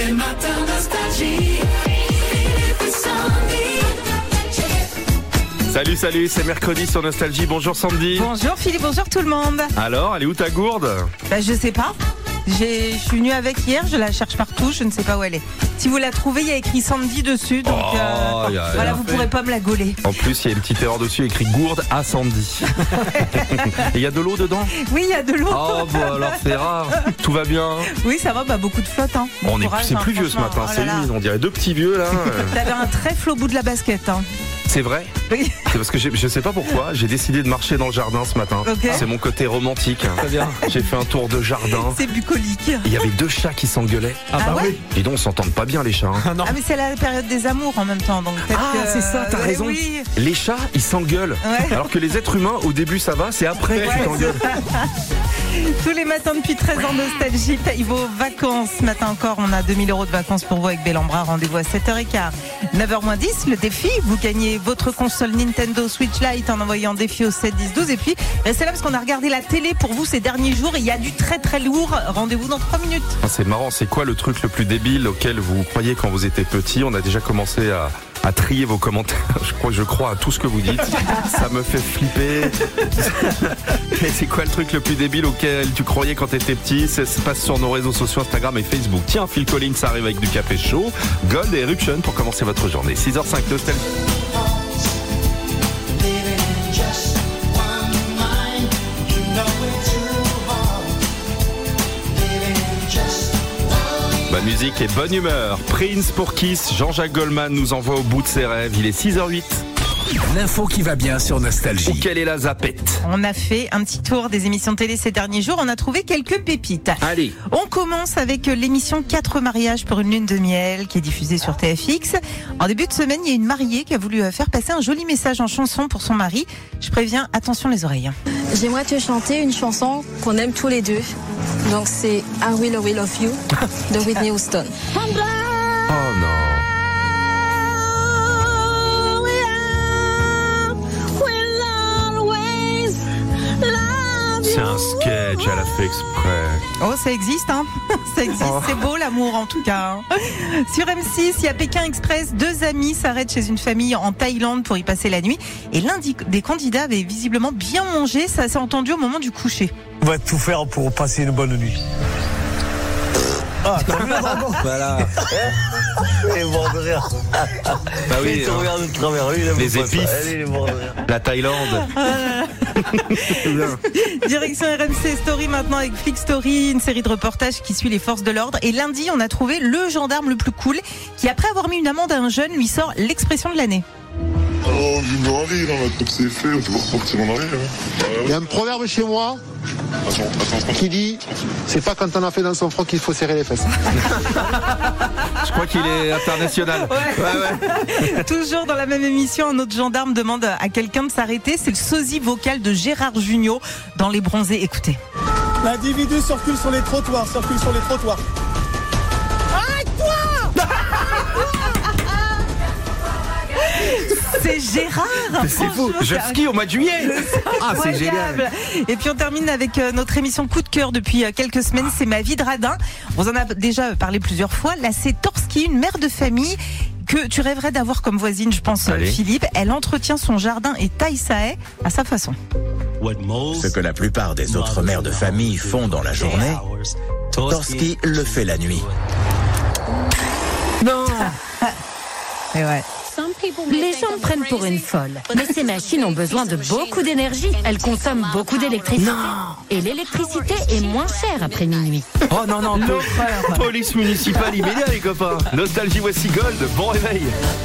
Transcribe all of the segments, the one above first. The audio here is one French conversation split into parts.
Les matins nostalgie. Philippe et Sandy. Salut, c'est mercredi sur Nostalgie. Bonjour Sandy. Bonjour Philippe, bonjour tout le monde. Alors, elle est où ta gourde? Je sais pas. Je suis venue avec hier, je la cherche partout, je ne sais pas où elle est. Si vous la trouvez, il y a écrit Sandy dessus, donc voilà, vous pourrez pas me la gauler. En plus, il y a une petite erreur dessus, écrit gourde à Sandy. Et il y a de l'eau dedans? Oui, il y a de l'eau. Oh, bah alors c'est rare. Tout va bien? Oui, ça va, beaucoup de flotte. Hein. Bon courage, c'est plus vieux ce matin, c'est humide, on dirait deux petits vieux là. T'avais un trèfle au bout de la basket. Hein. C'est vrai? Oui. C'est parce que je sais pas pourquoi, j'ai décidé de marcher dans le jardin ce matin. Okay. C'est mon côté romantique. Très bien. J'ai fait un tour de jardin. C'est bucolique. Il y avait deux chats qui s'engueulaient. Ah bah oui. Dis donc, on s'entend pas bien les chats. Hein. Ah mais c'est la période des amours en même temps, donc peut-être que... c'est ça, t'as raison. Oui. Les chats, ils s'engueulent. Ouais. Alors que les êtres humains, au début ça va, c'est après que tu t'engueules. Tous les matins depuis 13 ans, Nostalgie paye vos vacances. Ce matin encore, on a 2000 € de vacances pour vous avec Bellambra. Rendez-vous à 7h15. 9h-10, le défi. Vous gagnez votre console Nintendo Switch Lite en envoyant défi au 7 10 12. Et puis, restez là parce qu'on a regardé la télé pour vous ces derniers jours. Et il y a du très très lourd. Rendez-vous dans 3 minutes. C'est marrant, c'est quoi le truc le plus débile auquel vous croyez quand vous étiez petit? On a déjà commencé à trier vos commentaires. Je crois à tout ce que vous dites. Ça me fait flipper. Mais c'est quoi le truc le plus débile auquel tu croyais quand t'étais petit? Ça se passe sur nos réseaux sociaux Instagram et Facebook. Tiens, Phil Collins arrive avec du café chaud. Gold et Eruption pour commencer votre journée. 6h05, Nostalgie. Bonne musique et bonne humeur. Prince pour Kiss, Jean-Jacques Goldman nous envoie au bout de ses rêves. Il est 6h08. L'info qui va bien sur Nostalgie. Ou quelle est la zapette? On a fait un petit tour des émissions de télé ces derniers jours. On a trouvé quelques pépites. Allez. On commence avec l'émission 4 mariages pour une lune de miel qui est diffusée sur TFX. En début de semaine, il y a une mariée qui a voulu faire passer un joli message en chanson pour son mari. Je préviens, attention les oreilles. J'aimerais te chanter une chanson qu'on aime tous les deux. Donc c'est I Will Always Love You de Whitney Houston. Oh non. C'est un sketch, elle a fait exprès. Oh, ça existe, hein. Ça existe, c'est beau l'amour en tout cas. Sur M6, il y a Pékin Express, 2 amis s'arrêtent chez une famille en Thaïlande pour y passer la nuit. Et l'un des candidats avait visiblement bien mangé, ça s'est entendu au moment du coucher. On va tout faire pour passer une bonne nuit. Ah, voilà. Il est mort de rire. Bah oui, il te regarde de travers lui, les épices, la Thaïlande. Direction RMC Story maintenant avec Flick Story, une série de reportages qui suit les forces de l'ordre. Et lundi, on a trouvé le gendarme le plus cool qui, après avoir mis une amende à un jeune, lui sort l'expression de l'année. Oh, une oreille, là, la top c'est fait, on peut repartir en arrière. Il y a un proverbe chez moi qui dit c'est pas quand on a fait dans son froc qu'il faut serrer les fesses. Je crois qu'il est international. Ouais. Toujours dans la même émission, un autre gendarme demande à quelqu'un de s'arrêter. C'est le sosie vocal de Gérard Jugnot dans Les Bronzés. Écoutez. L'individu circule sur les trottoirs. Arrête-toi! C'est Gérard. C'est fou. Je skie au mois de juillet. Ah, c'est génial. Et puis on termine avec notre émission coup de cœur depuis quelques semaines. C'est Ma vie de radin. On en a déjà parlé plusieurs fois. Là, c'est Torski, une mère de famille que tu rêverais d'avoir comme voisine, je pense. Allez. Philippe. Elle entretient son jardin et taille sa haie à sa façon. Ce que la plupart des autres mères de famille font dans la journée, Torski le fait la nuit. Non. Et ouais. Les gens me prennent pour une folle. Mais ces machines ont besoin de beaucoup d'énergie. Elles consomment beaucoup d'électricité. Non. Et l'électricité est moins chère après minuit. Oh non, l'horreur. Police municipale immédiate, les copains. Nostalgie, voici Gold. Bon réveil.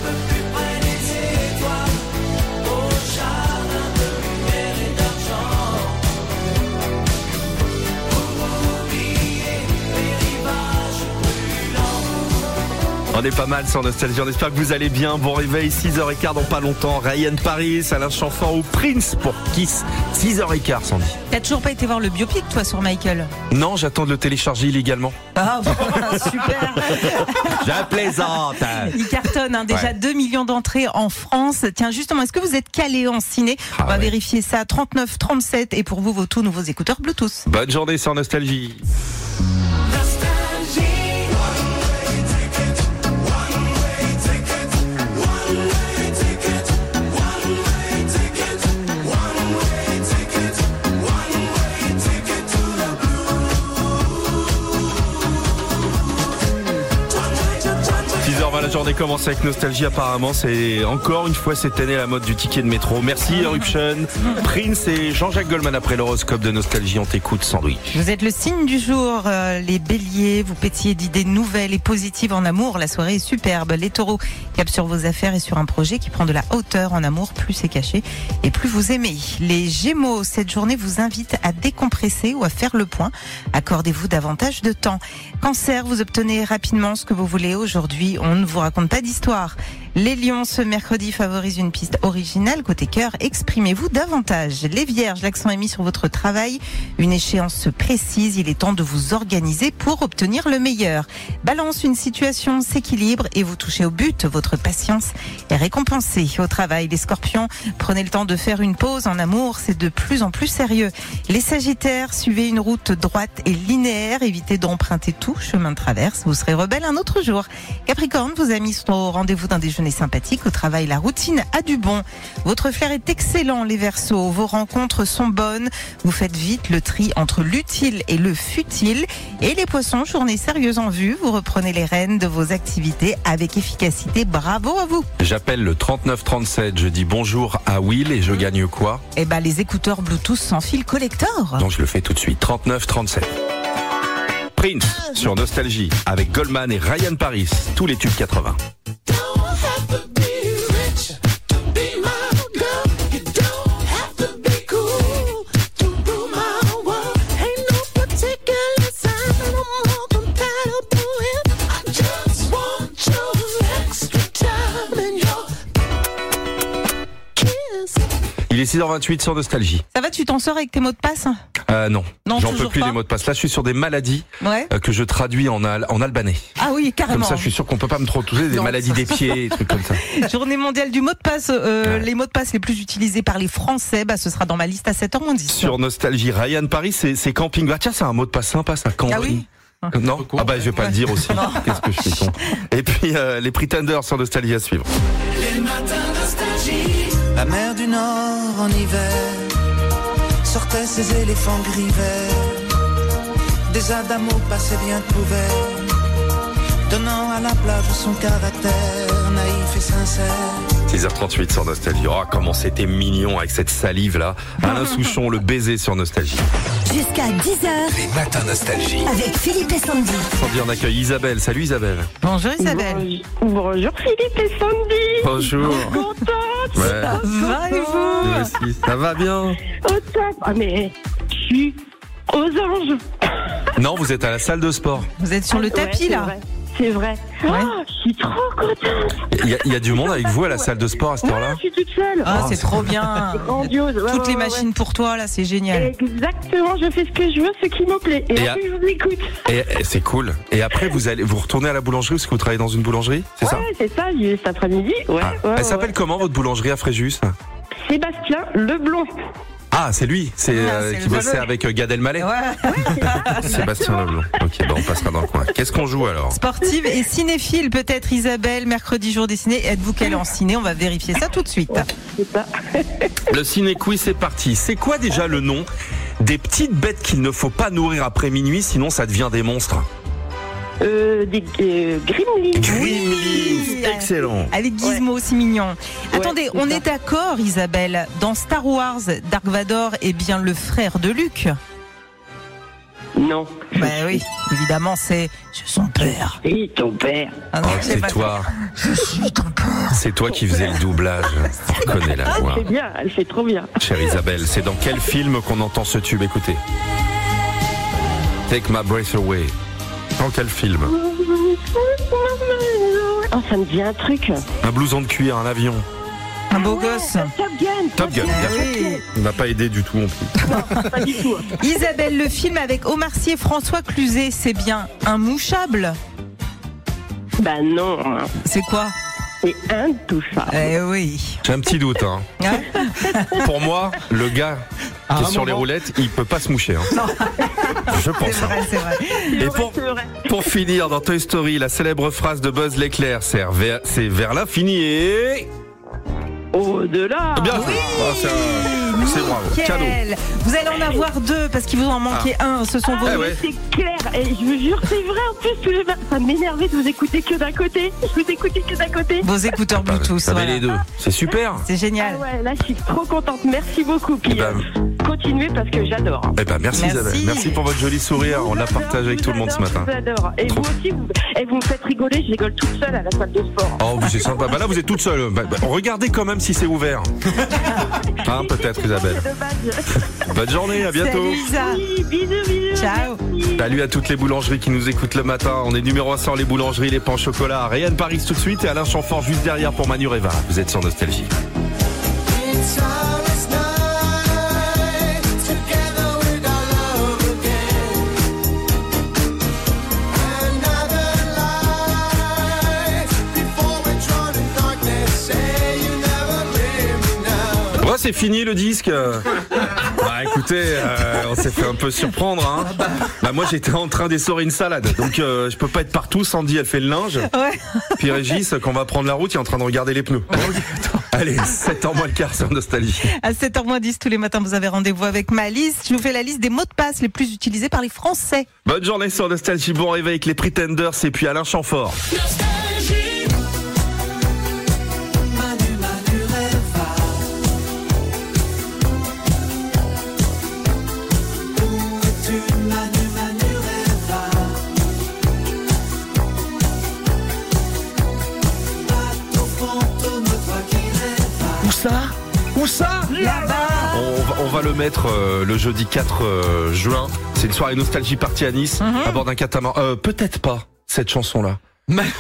On est pas mal sur Nostalgie, on espère que vous allez bien. Bon réveil, 6h15 dans pas longtemps. Ryan Paris, Alain Chamfort ou Prince pour Kiss. 6h15, Sandy. T'as toujours pas été voir le biopic, toi, sur Michael? Non, j'attends de le télécharger illégalement. Ah, bon, super. Je plaisante. Il cartonne, hein, déjà 2 millions d'entrées en France. Tiens, justement, est-ce que vous êtes calé en ciné? On va vérifier ça. 39 37 et pour vous, vos tout nouveaux écouteurs Bluetooth. Bonne journée sur Nostalgie. Nostalgie. La journée commence avec Nostalgie apparemment. C'est encore une fois cette année la mode du ticket de métro. Merci Eruption, Prince et Jean-Jacques Goldman après l'horoscope de Nostalgie. On t'écoute Sandwich. Vous êtes le signe du jour, les béliers, vous pétillez d'idées nouvelles et positives en amour, la soirée est superbe. Les taureaux, cap sur vos affaires et sur un projet qui prend de la hauteur en amour, plus c'est caché et plus vous aimez. Les gémeaux, cette journée vous invite à décompresser ou à faire le point. Accordez-vous davantage de temps. Cancer, vous obtenez rapidement ce que vous voulez. Aujourd'hui, on ne vous raconte pas d'histoire. Les lions, ce mercredi favorise une piste originale. Côté cœur, exprimez-vous davantage. Les vierges, l'accent est mis sur votre travail. Une échéance se précise. Il est temps de vous organiser pour obtenir le meilleur. Balance, une situation s'équilibre et vous touchez au but. Votre patience est récompensée. Au travail, les scorpions, prenez le temps de faire une pause. En amour, c'est de plus en plus sérieux. Les sagittaires, suivez une route droite et linéaire. Évitez d'emprunter tout chemin de traverse. Vous serez rebelle un autre jour. Capricorne, vos amis sont au rendez-vous d'un déjeuner sympathique. Au travail, la routine a du bon. Votre flair est excellent, les Verseaux. Vos rencontres sont bonnes. Vous faites vite le tri entre l'utile et le futile. Et les Poissons, journée sérieuse en vue. Vous reprenez les rênes de vos activités avec efficacité. Bravo à vous. J'appelle le 3937. Je dis bonjour à Will et je gagne quoi? Eh ben, les écouteurs Bluetooth sans fil collector. Donc je le fais tout de suite. 3937. Prince sur Nostalgie avec Goldman et Ryan Paris. Tous les tubes 80. Il est 6h28 sur Nostalgie. Ça va, tu t'en sors avec tes mots de passe? Non, j'en peux toujours plus pas. des mots de passe. Là, je suis sur des maladies que je traduis en albanais. Ah oui, carrément. Comme ça, je suis sûr qu'on peut pas me trouver des maladies des pieds, des trucs comme ça. Journée mondiale du mot de passe. Les mots de passe les plus utilisés par les Français, ce sera dans ma liste à 7h10. Sur Nostalgie, Ryan Paris, c'est camping. Ah tiens, c'est un mot de passe sympa, ça, camping. Ah oui. Non? Ah bah, je vais pas le dire aussi. Qu'est-ce que je suis con. Et puis, les Pretenders sur Nostalgie à suivre. Les matins Nostalgie. La mer du Nord en hiver sortait ses éléphants gris verts. Des Adamo passaient bien couverts, donnant à la plage son caractère naïf et sincère. 6h38 sur Nostalgie. Oh, comment c'était mignon avec cette salive là. Alain Souchon, le baiser sur Nostalgie. Jusqu'à 10h. Les matins Nostalgie. Avec Philippe et Sandy. Sandy, on accueille Isabelle. Salut Isabelle. Bonjour Isabelle. Bonjour Philippe et Sandy. Bonjour. Je suis contente. Ouais. Ça va et vous? Moi aussi. Ça va bien? Au top. Ah mais je suis aux anges. Non, vous êtes à la salle de sport. Vous êtes sur le tapis là. C'est vrai. Oh, je suis trop contente. Il y a du monde avec vous à la salle de sport à cette heure-là? Je suis toute seule. Ah, c'est trop bien. C'est grandiose. Toutes les machines pour toi là, c'est génial. Exactement, je fais ce que je veux, ce qui me plaît. Et après, je vous écoute. Et c'est cool. Et après, vous retournez à la boulangerie parce que vous travaillez dans une boulangerie, c'est ça? Ouais, c'est ça, cet après-midi. Ouais, Elle s'appelle comment votre boulangerie à Fréjus? Sébastien Leblond. Ah, c'est lui, c'est qui bossait avec Gad Elmaleh. Sébastien Leblond. Ok, on passera dans le coin. Qu'est-ce qu'on joue alors? Sportive et cinéphile peut-être Isabelle, mercredi jour des ciné. Êtes-vous qu'elle est en ciné? On va vérifier ça tout de suite. C'est ça. Le ciné-quiz, c'est parti. C'est quoi déjà le nom des petites bêtes qu'il ne faut pas nourrir après minuit, sinon ça devient des monstres? Des Gremlins. Gremlins, excellent. Avec Gizmo, aussi mignon. Attendez, on est d'accord Isabelle, dans Star Wars, Dark Vador est bien le frère de Luke? Non. Ben oui, évidemment, c'est son père. Oui, ton père. Ah non, c'est toi. Je suis ton père. C'est toi qui faisais le doublage. On reconnaît la voix. C'est bien, elle fait trop bien. Chère Isabelle, c'est dans quel film qu'on entend ce tube? Écoutez. Take My Breath Away. Dans quel film? Oh, ça me dit un truc. Un blouson de cuir, un avion. Un beau gosse. Top Gun. Top Gun. Oui. Il m'a pas aidé du tout non plus. Non, pas du tout. Isabelle, le film avec Omar Sy et François Cluzet, c'est bien Intouchable? Bah non. C'est quoi? C'est Intouchable. Eh oui. J'ai un petit doute. Hein. Pour moi, le gars qui est sur les roulettes, il peut pas se moucher. Hein. Je pense. C'est vrai, c'est vrai. Et pour finir, dans Toy Story, la célèbre phrase de Buzz l'éclair, c'est vers l'infini et... Au-delà. Bien joué. C'est bravo. Cadeau. Vous allez en avoir 2 parce qu'il vous en manquait un. Ce sont vos. Ouais. C'est clair, et je vous jure, c'est vrai. En plus, tous les matins, ça m'énervait de vous écouter que d'un côté. Je vous écoutais que d'un côté. Vos écouteurs Bluetooth. Ça voilà. les deux. C'est super. C'est génial. Ah ouais, là, je suis trop contente. Merci beaucoup. Puis, continuez parce que j'adore. Merci Isabelle. Merci pour votre joli sourire. On l'a partagé avec tout le monde ce matin. Je vous adore. Et vous aussi, vous me faites rigoler. Je rigole toute seule à la salle de sport. Oh, c'est sympa. Là, vous êtes toute seule. Regardez quand même si c'est ouvert. Peut-être, Isabelle. Bonne journée, à bientôt. Salut Isa. Oui, bisous. Ciao. Salut à toutes les boulangeries qui nous écoutent le matin. On est numéro 1 sur les boulangeries, les pains au chocolat. Ryan Paris tout de suite et Alain Chamfort juste derrière pour Manu Reva. Vous êtes sur Nostalgie. C'est fini le disque. Écoutez, on s'est fait un peu surprendre. Moi j'étais en train d'essorer une salade, donc je peux pas être partout. Sandy elle fait le linge. Ouais. Puis Régis, quand on va prendre la route, il est en train de regarder les pneus. Allez, 7h moins le quart sur Nostalgie. À 7h10 tous les matins, vous avez rendez-vous avec ma liste. Je vous fais la liste des mots de passe les plus utilisés par les Français. Bonne journée sur Nostalgie. Bon réveil avec les Pretenders et puis Alain Chamfort. Où ça Là-bas. On va le mettre le jeudi 4 juin. C'est une soirée Nostalgie partie à Nice à bord d'un catamaran. Peut-être pas cette chanson-là. Manu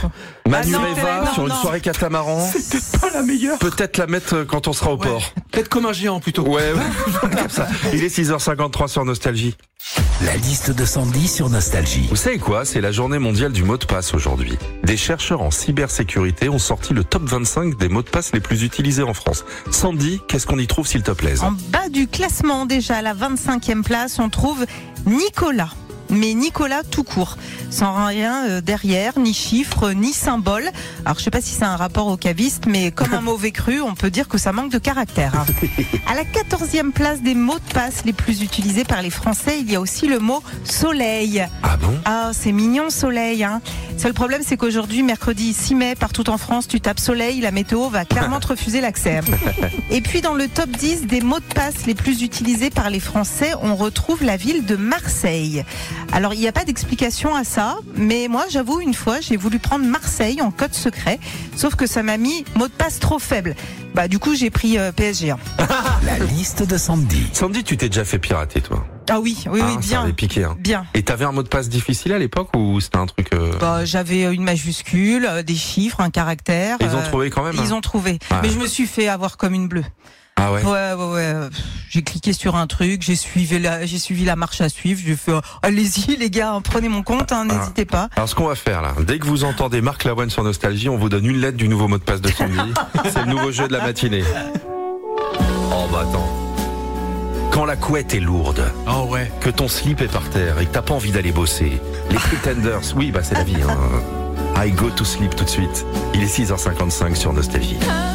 Reva sur une soirée catamaran. C'est peut-être pas la meilleure. Peut-être la mettre quand on sera au port. Peut-être comme un géant plutôt. Ouais. Comme ça. Il est 6h53 sur Nostalgie. La liste de Sandy sur Nostalgie. Vous savez quoi? C'est la journée mondiale du mot de passe aujourd'hui. Des chercheurs en cybersécurité ont sorti le top 25 des mots de passe les plus utilisés en France. Sandy, qu'est-ce qu'on y trouve s'il te plaît? En bas du classement, déjà à la 25e place, on trouve Nicolas. Mais Nicolas tout court, sans rien derrière, ni chiffres, ni symbole. Alors je sais pas si c'est un rapport au caviste, mais comme un mauvais cru, on peut dire que ça manque de caractère. À la 14e place des mots de passe les plus utilisés par les Français, il y a aussi le mot soleil. Ah bon? Ah, c'est mignon soleil. Seul problème, c'est qu'aujourd'hui, mercredi 6 mai, partout en France, tu tapes soleil, la météo va clairement te refuser l'accès. Et puis dans le top 10 des mots de passe les plus utilisés par les Français, on retrouve la ville de Marseille. Alors il n'y a pas d'explication à ça, mais moi j'avoue une fois j'ai voulu prendre Marseille en code secret, sauf que ça m'a mis mot de passe trop faible. Du coup j'ai pris PSG. La liste de Sandy. Sandy, tu t'es déjà fait pirater toi? Ah oui, bien. Ça avait piqué. Bien. Et t'avais un mot de passe difficile à l'époque ou c'était un truc J'avais une majuscule, des chiffres, un caractère. Ils ont trouvé quand même. Ils ont trouvé. Ouais. Mais je me suis fait avoir comme une bleue. Ah ouais. Ouais. J'ai cliqué sur un truc, j'ai suivi la marche à suivre. J'ai fait allez-y les gars, prenez mon compte, n'hésitez pas. Alors ce qu'on va faire là, dès que vous entendez Marc Lavoine sur Nostalgie, on vous donne une lettre du nouveau mot de passe de Sandy. C'est le nouveau jeu de la matinée. Oh attends. Quand la couette est lourde, que ton slip est par terre et que t'as pas envie d'aller bosser, les Pretenders, oui c'est la vie. I go to sleep tout de suite. Il est 6h55 sur Nostalgie.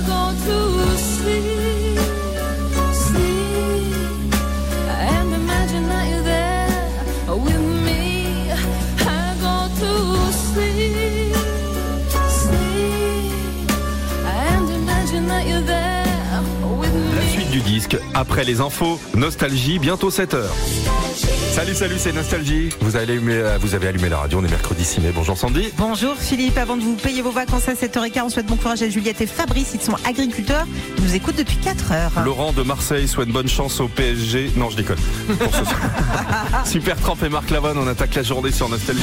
Du disque, après les infos, Nostalgie, bientôt 7h. Salut, c'est Nostalgie. Vous avez allumé la radio, on est mercredi 6 mai. Bonjour Sandy. Bonjour Philippe, avant de vous payer vos vacances à 7h15, on souhaite bon courage à Juliette et Fabrice, ils sont agriculteurs, ils nous écoutent depuis 4h. Laurent de Marseille souhaite bonne chance au PSG. Non, je déconne. Pour ce soir. Super Tramp et Marc Lavoine, on attaque la journée sur Nostalgie.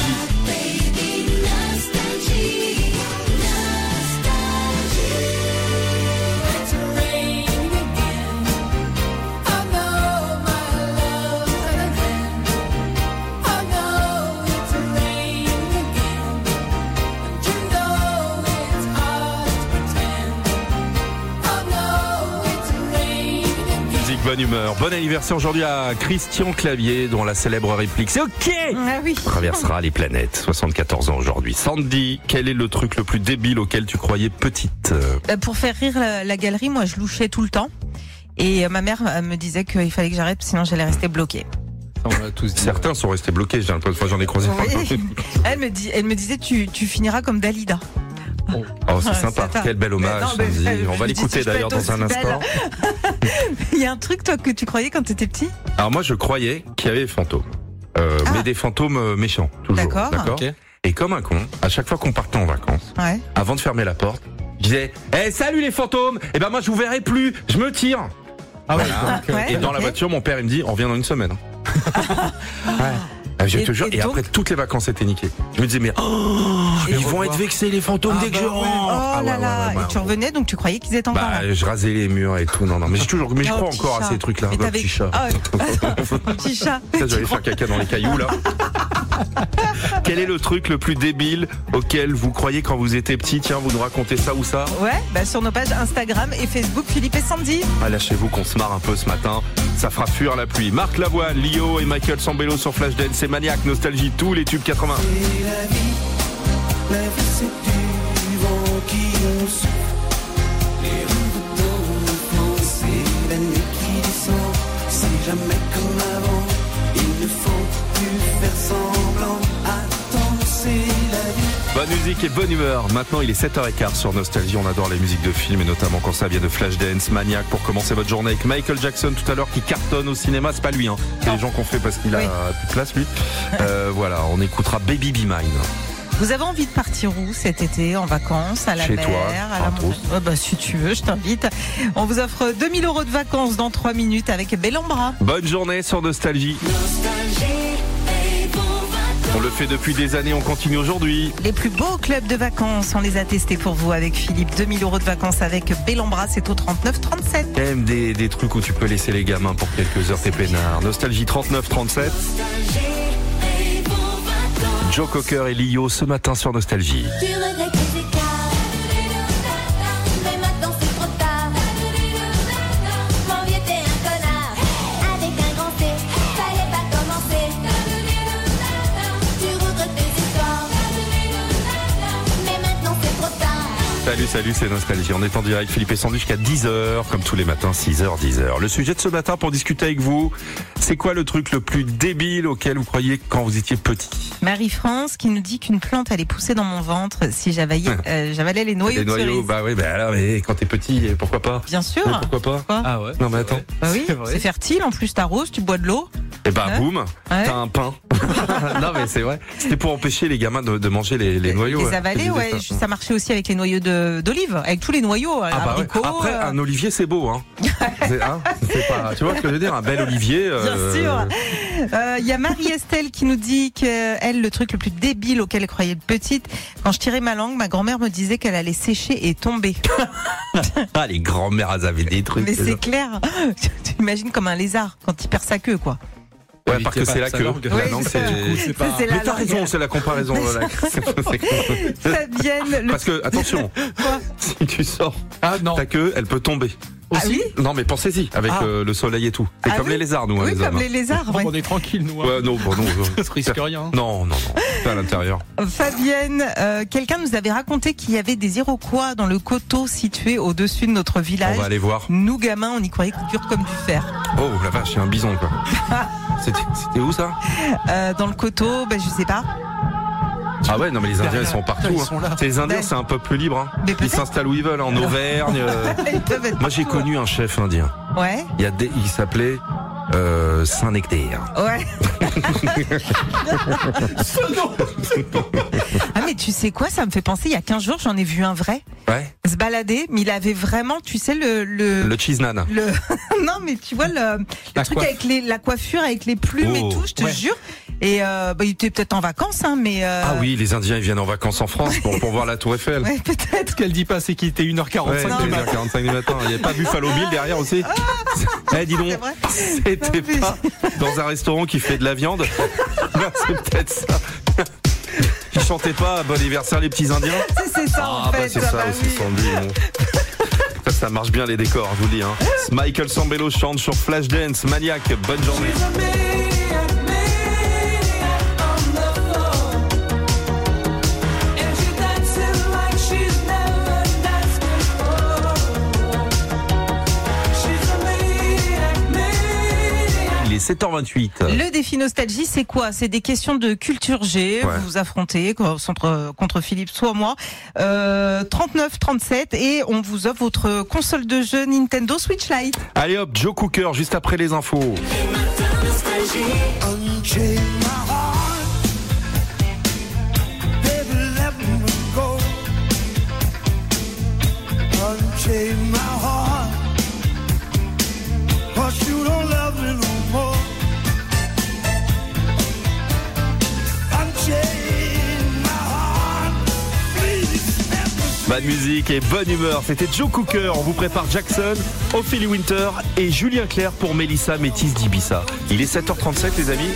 bonne humeur. Bon anniversaire aujourd'hui à Christian Clavier, dont la célèbre réplique c'est OK traversera les planètes. 74 ans aujourd'hui. Sandy, quel est le truc le plus débile auquel tu croyais petite? Pour faire rire la galerie, moi je louchais tout le temps. Et ma mère me disait qu'il fallait que j'arrête, sinon j'allais rester bloquée. Certains sont restés bloqués, j'en ai croisé. Oui. Elle me disait tu finiras comme Dalida. Oh, c'est sympa. Quel bel hommage, Sandy. On va l'écouter d'ailleurs dans un instant. Il y a un truc, toi, que tu croyais quand tu étais petit? Alors moi, je croyais qu'il y avait des fantômes. Mais des fantômes méchants, toujours. D'accord. Okay. Et comme un con, à chaque fois qu'on partait en vacances, avant de fermer la porte, je disais salut les fantômes. Et ben moi, je vous verrai plus. Je me tire. Ah ouais. Voilà. Et dans la voiture, mon père, il me dit on revient dans une semaine. Je te jure, et après toutes les vacances étaient niquées. Je me disais mais ils vont être vexés les fantômes dès que je rentre. Oh là là. Et tu revenais, donc tu croyais qu'ils étaient encore là. Je rasais les murs et tout. Non, mais je crois encore à ces trucs-là. Petit chat. Petit chat. J'allais faire caca dans les cailloux là. Quel est le truc le plus débile auquel vous croyez quand vous étiez petit? Tiens, vous nous racontez ça ou ça? Ouais, sur nos pages Instagram et Facebook, Philippe et Sandy. Lâchez-vous qu'on se marre un peu ce matin. Ça fera fuir la pluie. Marc Lavoine, Lio et Michael Sambello sur Flashdance. C'est Maniac, Nostalgie, tous les tubes 80. La vie c'est du vent qui nous souffle. Les rues de France et la nuit qui descend. C'est jamais comme avant. Il ne faut plus faire semblant. Attends, c'est la vie. Bonne musique et bonne humeur. Maintenant, il est 7h15 sur Nostalgie. On adore les musiques de films et notamment quand ça vient de Flashdance. Maniac pour commencer votre journée avec Michael Jackson tout à l'heure qui cartonne au cinéma. C'est pas lui, c'est les gens qu'on fait parce qu'il a plus de place lui. Voilà, on écoutera Baby Be Mine. Vous avez envie de partir où cet été, en vacances, à la Chez mer, toi, à la montagne? Si tu veux, je t'invite. On vous offre 2000 € de vacances dans 3 minutes avec Bellambra. Bonne journée sur Nostalgie. On le fait depuis des années, on continue aujourd'hui. Les plus beaux clubs de vacances, on les a testés pour vous avec Philippe. 2000 € de vacances avec Bellambra, c'est au 39-37. Il y a même des trucs où tu peux laisser les gamins pour quelques heures, t'es peinard. Nostalgie 39-37. Joe Cocker et Lio ce matin sur Nostalgie. Tu regrettes tes écarts, mais maintenant c'est trop tard. Mon vieux t'es un connard, avec un grand C, fallait pas commencer. Tu regrettes tes histoires, mais maintenant c'est trop tard. Salut, c'est Nostalgie. On est en direct, Philippe et Sandy jusqu'à 10h, comme tous les matins, 6h, 10h. Le sujet de ce matin pour discuter avec vous, c'est quoi le truc le plus débile auquel vous croyiez quand vous étiez petit? Marie-France qui nous dit qu'une plante allait pousser dans mon ventre si j'avalais les noyaux de cerise. Bah oui, alors, mais quand t'es petit, pourquoi pas? Bien sûr. Mais pourquoi pas? Ah ouais. Non mais attends. Bah oui, c'est fertile, en plus t'arroses, tu bois de l'eau. Et boum, t'as un pain. Non mais c'est vrai. C'était pour empêcher les gamins de manger les noyaux. Les avaler, ça marchait aussi avec les noyaux d'olive, avec tous les noyaux. Abricots, Après, un olivier c'est beau, c'est pas, tu vois ce que je veux dire, un bel olivier. Bien sûr. Il y a Marie-Estelle qui nous dit qu'elle, le truc le plus débile auquel elle croyait petite, quand je tirais ma langue, ma grand-mère me disait qu'elle allait sécher et tomber. Les grand-mères, elles avaient des trucs. Mais c'est clair. Tu imagines comme un lézard quand il perd sa queue, quoi. Ouais, parce que c'est la queue. C'est pas... Mais t'as raison, c'est la comparaison. Fabienne. Parce que, attention, si tu sors, ta queux, elle peut tomber. Aussi oui non mais pensez-y avec le soleil et tout. C'est comme les lézards nous. Oui, les comme hommes. les lézards. On est tranquille nous. Ouais, non. Ça se risque rien. Non. C'est à l'intérieur. Fabienne, quelqu'un nous avait raconté qu'il y avait des Iroquois dans le coteau situé au-dessus de notre village. On va aller voir. Nous gamins, on y croyait dur comme du fer. Oh la vache, c'est un bison quoi. C'était où ça? Dans le coteau, je sais pas. Ah ouais, non mais les Indiens ils sont partout. Les Indiens c'est un peuple libre. Ils s'installent où ils veulent, en Auvergne. Moi j'ai connu un chef indien. Ouais. Il s'appelait Saint-Nectaire. Ouais. Mais tu sais quoi, ça me fait penser, il y a 15 jours j'en ai vu un vrai. Ouais. Se balader, mais il avait vraiment, tu sais, le cheese nan. Non mais tu vois le truc avec la coiffure avec les plumes et tout, je te jure. Et il était peut-être en vacances, mais... Ah oui, les Indiens ils viennent en vacances en France pour voir la Tour Eiffel. Ouais, peut-être. Ce qu'elle dit pas, c'est qu'il était 1h45 du matin. 1h45 du matin. Il n'y avait pas Buffalo Bill derrière aussi. Dis donc, c'était pas dans un restaurant qui fait de la viande. C'est peut-être ça. Ils chantaient pas Bon anniversaire les petits Indiens. C'est ça en fait. C'est ça aussi, Sandy. Ça marche bien les décors, je vous le dis. Hein. Michael Sambello chante sur Flashdance, Maniac. Bonne journée. Il est 7h28. Le défi nostalgie, c'est quoi? C'est des questions de culture G. Vous vous affrontez contre Philippe, soit moi. 39-37 et on vous offre votre console de jeu Nintendo Switch Lite. Allez hop, Joe Cooker, juste après les infos. Bonne musique et bonne humeur, c'était Joe Cooker. On vous prépare Jackson, Ophélie Winter et Julien Clerc pour Mélissa Métis d'Ibiza. Il est 7h37 les amis.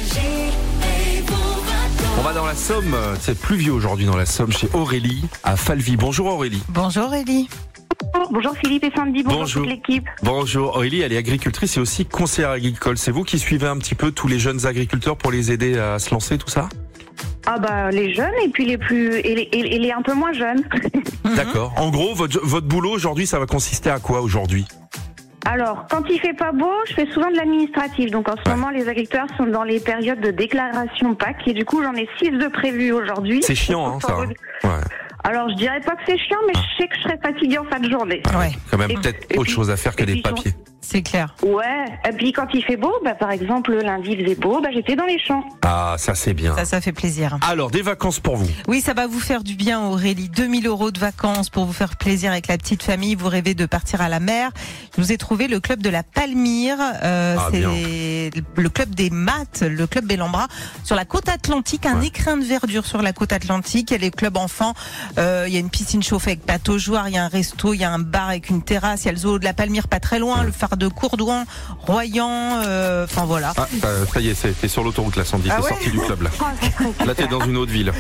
On va dans la Somme, c'est pluvieux aujourd'hui dans la Somme chez Aurélie à Falvy. Bonjour Aurélie. Bonjour Aurélie. Bonjour Philippe et Sandy, bonjour toute l'équipe. Bonjour Aurélie, elle est agricultrice et aussi conseillère agricole. C'est vous qui suivez un petit peu tous les jeunes agriculteurs pour les aider à se lancer, tout ça ? Ah bah les jeunes et puis les plus et les un peu moins jeunes. D'accord. En gros, votre boulot aujourd'hui, ça va consister à quoi aujourd'hui ? Alors, quand il fait pas beau, je fais souvent de l'administratif. Donc en ce moment, les agriculteurs sont dans les périodes de déclaration PAC et du coup, j'en ai 6 de prévus aujourd'hui. C'est chiant, hein, ça. Ouais. Alors, je dirais pas que c'est chiant, mais je sais que je serai fatiguée en fin de journée. Ouais. Quand même peut-être autre chose à faire que des papiers. C'est clair. Ouais. Et puis quand il fait beau, bah par exemple lundi il faisait beau, bah j'étais dans les champs. Ah, ça c'est bien. Ça fait plaisir. Alors, des vacances pour vous. Oui, ça va vous faire du bien Aurélie. 2000 € de vacances pour vous faire plaisir avec la petite famille. Vous rêvez de partir à la mer. Je vous ai trouvé le club de la Palmyre. C'est bien. le club des maths, le club Bellambra sur la côte atlantique. Un écrin de verdure sur la côte atlantique. Il y a les clubs enfants. Il y a une piscine chauffée avec plateau joueur. Il y a un resto. Il y a un bar avec une terrasse. Il y a le zoo de la Palmyre pas très loin. Le phare de Courdouan, Royan. Enfin voilà. Ah, ça y est, t'es sur l'autoroute là, Sandy. T'es sorti du club là. Là, t'es dans une autre ville.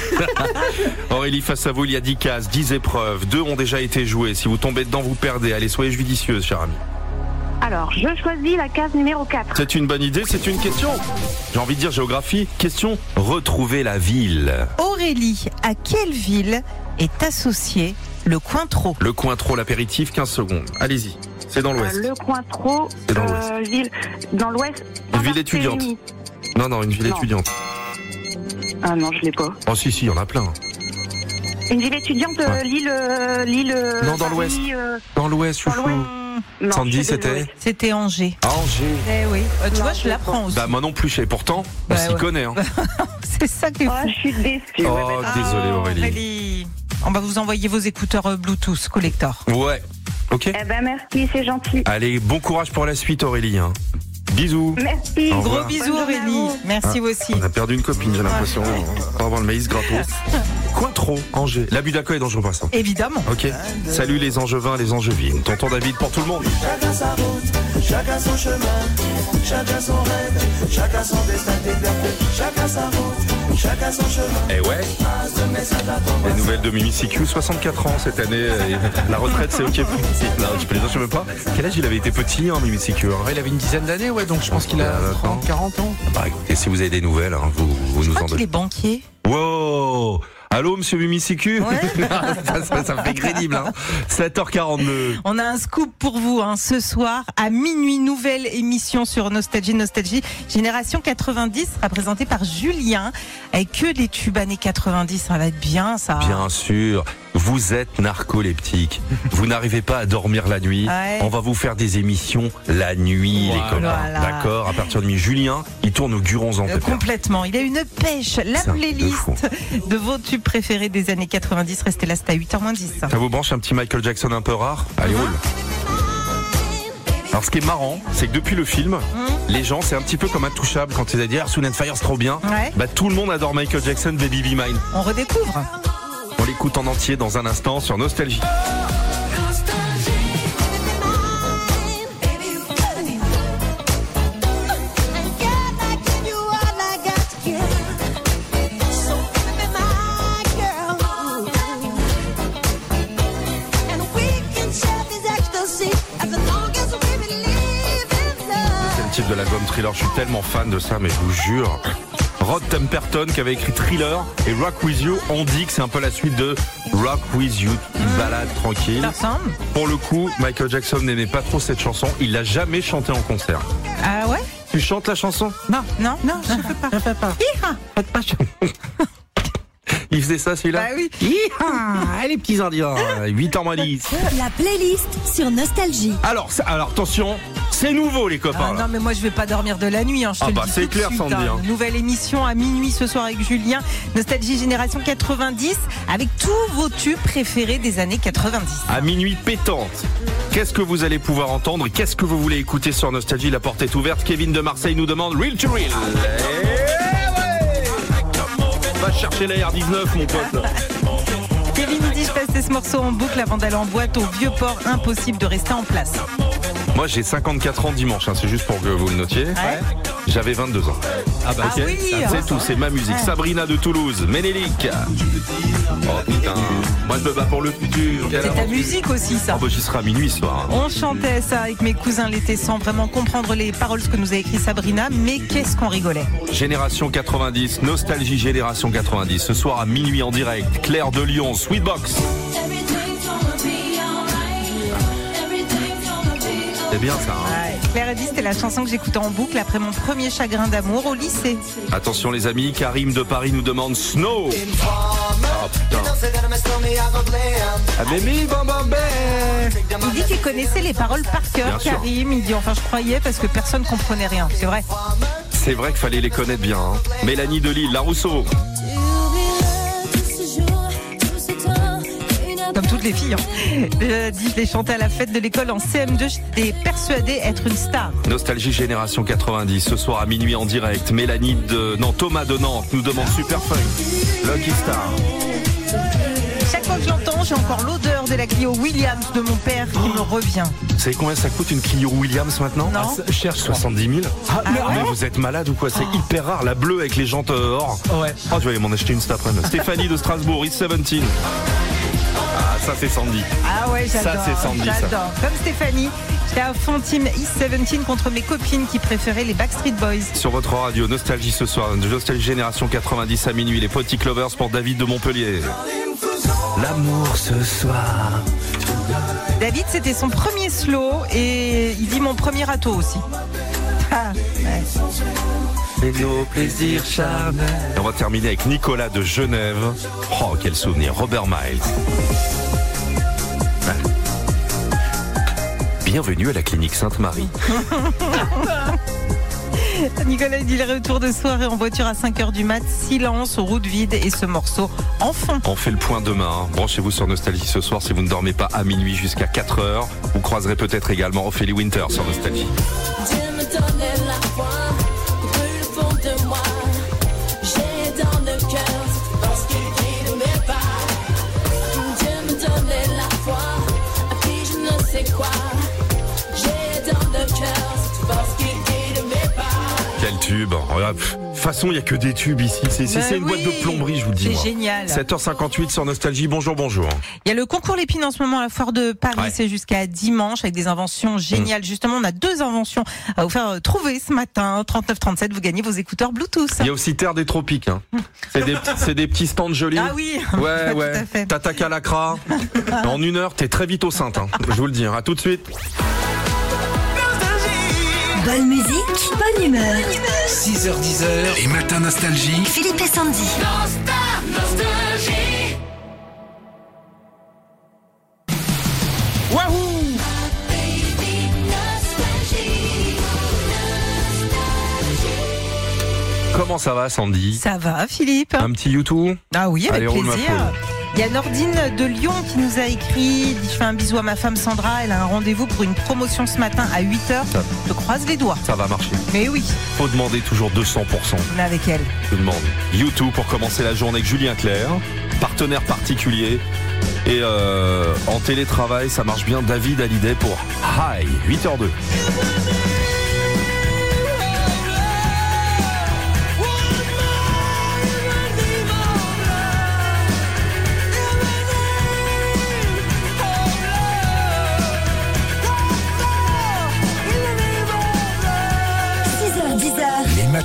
Aurélie, face à vous, il y a 10 cases, 10 épreuves. 2 ont déjà été jouées. Si vous tombez dedans, vous perdez. Allez, soyez judicieuse, cher ami. Alors, je choisis la case numéro 4. C'est une bonne idée, c'est une question. J'ai envie de dire géographie. Question, retrouver la ville. Aurélie, à quelle ville est associé le Cointreau? Le Cointreau, l'apéritif, 15 secondes. Allez-y, c'est dans l'ouest. Le Cointreau, C'est dans l'ouest. ville dans l'ouest. Une ville étudiante. Non, une ville étudiante. Ah non, je l'ai pas. Oh si, il y en a plein. Une ville étudiante, l'île. Non, dans l'ouest. Dans l'ouest, chouchou. Non, Sandy, je suis désolée. C'était Angers. Angers. Eh oui. Tu vois, je l'apprends aussi. Bah moi non plus, et pourtant, on s'y connaît. Hein. C'est ça qui est fou. Je suis déçue. Oh, désolé Aurélie. On va vous envoyer vos écouteurs Bluetooth collector. Ouais. Ok. Eh ben merci, c'est gentil. Allez, bon courage pour la suite Aurélie. Hein. Bisous. Merci. Gros bisous Aurélie. Merci vous aussi. On a perdu une copine, j'ai l'impression. On va avoir le maïs gratos. Cointreau, Angers. L'abus d'accueil est dangereux pour ça. Évidemment. Ok. Salut les Angevins, les Angevines. Tonton David pour tout le monde. Chacun sa route, chacun son chemin, chacun son rêve, chacun son destin déverté. Chacun sa route, chacun son chemin. Eh ouais. Les nouvelles de Mimi CQ, 64 ans cette année. La retraite, c'est ok. Non, je peux les dire, je sais même pas. Quel âge il avait été petit, hein, Mimi CQ, hein. Il avait une dizaine d'années, ouais, donc je pense qu'il a 30, 40 ans. Bah écoutez, si vous avez des nouvelles, hein, vous Je nous crois en qu'il donnez. est banquier. Wow! Allô, monsieur Mimi CQ? ça fait crédible, hein. 7h42. On a un scoop pour vous, hein, ce soir, à minuit, nouvelle émission sur Nostalgie, Génération 90, sera présentée par Julien, avec que des tubes années 90, ça va être bien, ça. Bien sûr. Vous êtes narcoleptique. Vous n'arrivez pas à dormir la nuit. Ouais. On va vous faire des émissions la nuit, les copains. Voilà. D'accord? À partir de minuit. Julien, il tourne au Guron en pépère. Complètement. Il a une pêche. La C'est un truc de playlist fou. de vos tubes préférés des années 90. Restez là, c'est à 8h10. Ça vous branche un petit Michael Jackson un peu rare? Allez, roule. Alors, ce qui est marrant, c'est que depuis le film, les gens, c'est un petit peu comme Intouchable quand ils ont dit Earth, Wind & Fire, c'est trop bien. Ouais. Bah, tout le monde adore Michael Jackson, Baby Be Mine. On redécouvre. On l'écoute en entier dans un instant sur Nostalgie. And we can share these extra titre de l'album Thriller. Je suis tellement fan de ça, mais je vous jure. Rod Temperton qui avait écrit Thriller et Rock With You, on dit que c'est un peu la suite de Rock With You, une balade tranquille. Ça ressemble. Pour le coup, Michael Jackson n'aimait pas trop cette chanson, il l'a jamais chantée en concert. Ah ouais? Tu chantes la chanson? Non, je peux pas. Je fais pas. Faites pas Il faisait ça celui-là? Bah oui. Les petits Indiens, 8 ans moins 10. La playlist sur Nostalgie. Alors attention, c'est nouveau les copains. Non mais moi je vais pas dormir de la nuit, je te le dis c'est tout de clair, suite, Sandy. Nouvelle émission à minuit ce soir avec Julien, Nostalgie Génération 90, avec tous vos tubes préférés des années 90. À minuit pétante. Qu'est-ce que vous allez pouvoir entendre? Qu'est-ce que vous voulez écouter sur Nostalgie? La porte est ouverte. Kevin de Marseille nous demande Real to Real. Va chercher la R19 mon pote. Kevin dit je passais ce morceau en boucle avant d'aller en boîte au Vieux-Port, impossible de rester en place. Moi j'ai 54 ans dimanche, c'est juste pour que vous le notiez. Ouais. J'avais 22 ans. Ok. Oui, c'est tout, c'est ma musique. Ouais. Sabrina de Toulouse, Ménélique. Oh putain, moi je me bats pour le futur. C'est ta musique aussi ça. J'y serai à minuit ce soir. On chantait ça avec mes cousins l'été sans vraiment comprendre les paroles, ce que nous a écrit Sabrina, mais qu'est-ce qu'on rigolait. Génération 90, Nostalgie Génération 90. Ce soir à minuit en direct, Claire de Lyon, Sweetbox. C'est bien ça. Claire a dit c'était la chanson que j'écoutais en boucle après mon premier chagrin d'amour au lycée. Attention les amis, Karim de Paris nous demande Snow. Oh putain. Ah baby, Il dit qu'il connaissait les paroles par cœur, Bien sûr. Karim. Il dit enfin je croyais parce que personne comprenait rien. C'est vrai. C'est vrai qu'il fallait les connaître bien. Mélanie de Lille, La Rousseau. Comme toutes les filles. Je l'ai chanté à la fête de l'école en CM2. J'étais persuadée être une star. Nostalgie Génération 90. Ce soir à minuit en direct. Thomas de Nantes nous demande Super Funk. Lucky Star. Chaque fois que je l'entends, j'ai encore l'odeur de la Clio Williams de mon père qui me revient. Vous savez combien ça coûte une Clio Williams maintenant? Non. Cher, 70 000. Mais vous êtes malade ou quoi? C'est hyper rare, la bleue avec les jantes or. Ouais. Oh, je vais aller m'en acheter une cet après-midi. Stéphanie de Strasbourg, It's 17. Ah, ça c'est Sandy. Ah ouais, j'adore. Ça c'est Sandy, ça. J'adore. Comme Stéphanie, j'étais à fond team East 17 contre mes copines qui préféraient les Backstreet Boys. Sur votre radio, Nostalgie ce soir, Nostalgie Génération 90 à minuit, les Potty Clovers pour David de Montpellier. L'amour ce soir. David, c'était son premier slow et il dit mon premier râteau aussi. Ah, ouais. Et nos plaisirs charnels. Et on va terminer avec Nicolas de Genève. Oh, quel souvenir, Robert Miles. Bienvenue à la clinique Sainte-Marie. Nicolas dit le retour de soirée en voiture à 5h du mat, silence, route vide et ce morceau en fond. On fait le point demain. Branchez-vous sur Nostalgie ce soir si vous ne dormez pas à minuit jusqu'à 4h. Vous croiserez peut-être également Ophélie Winter sur Nostalgie. Dieu me donnait la foi, brûle le fond de moi. J'ai dans le cœur cette force qui guide mes pas. Dieu me donnait la foi, a puis je ne sais quoi. J'ai dans le cœur cette force qui guide mes pas. Quel tube. Regarde, de toute façon, il n'y a que des tubes ici. C'est une boîte de plomberie, je vous le dis. C'est moi. génial. 7h58 sur Nostalgie. Bonjour. Il y a le concours Lépine en ce moment à la foire de Paris. Ouais. C'est jusqu'à dimanche avec des inventions géniales. Justement, on a 2 inventions à vous faire trouver ce matin. 3937, vous gagnez vos écouteurs Bluetooth. Il y a aussi Terre des Tropiques. Hein. C'est des petits stands jolis. Ah oui. Ouais, Tout ouais. à fait. T'attaques à l'acra. En 1 heure, t'es très vite au Saint. Hein. Je vous le dis. À tout de suite. Bonne musique, bonne humeur. 6h10, les matins Nostalgie. Philippe et Sandy. Nostalgie. Wahoo! Comment ça va, Sandy? Ça va, Philippe? Un petit YouTube? Ah oui, avec Allez, roule ma plaisir. poule. Il y a Nordine de Lyon qui nous a écrit. Je fais un bisou à ma femme Sandra. Elle a un rendez-vous pour une promotion ce matin à 8h. Je croise les doigts. Ça va marcher. Mais oui, Faut demander toujours 200%. on est avec elle. Je demande. YouTube pour commencer la journée avec Julien Clerc, partenaire particulier. Et en télétravail, ça marche bien. David Hallyday pour Hi, 8h02.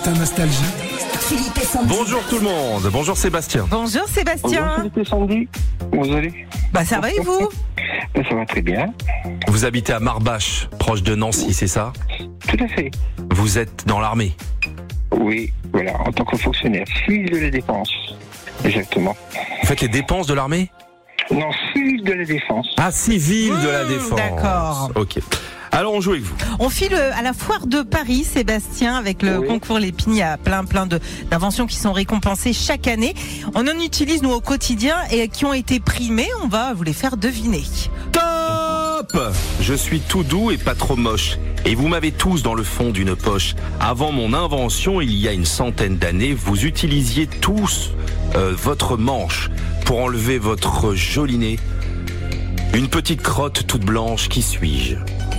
matins nostalgie. Philippe et Sandy. Bonjour tout le monde. Bonjour Sébastien. Bonjour Sébastien. Philippe et Sandy. Vous allez? Bah ça va et vous? Ça va très bien. Vous habitez à Marbache, proche de Nancy, c'est ça? Tout à fait. Vous êtes dans l'armée? Oui, voilà, en tant que fonctionnaire civil de la défense. Exactement. Vous faites les dépenses de l'armée? Non, civil de la défense. Ah, civil de la défense. D'accord. Ok. Alors on joue avec vous. On file à la foire de Paris, Sébastien, avec le concours Lépine. Il y a plein d'inventions qui sont récompensées chaque année. On en utilise, nous, au quotidien et qui ont été primées. On va vous les faire deviner. Top! Je suis tout doux et pas trop moche. Et vous m'avez tous dans le fond d'une poche. Avant mon invention, il y a une centaine d'années, vous utilisiez tous votre manche pour enlever votre joli nez. Une petite crotte toute blanche, qui suis-je?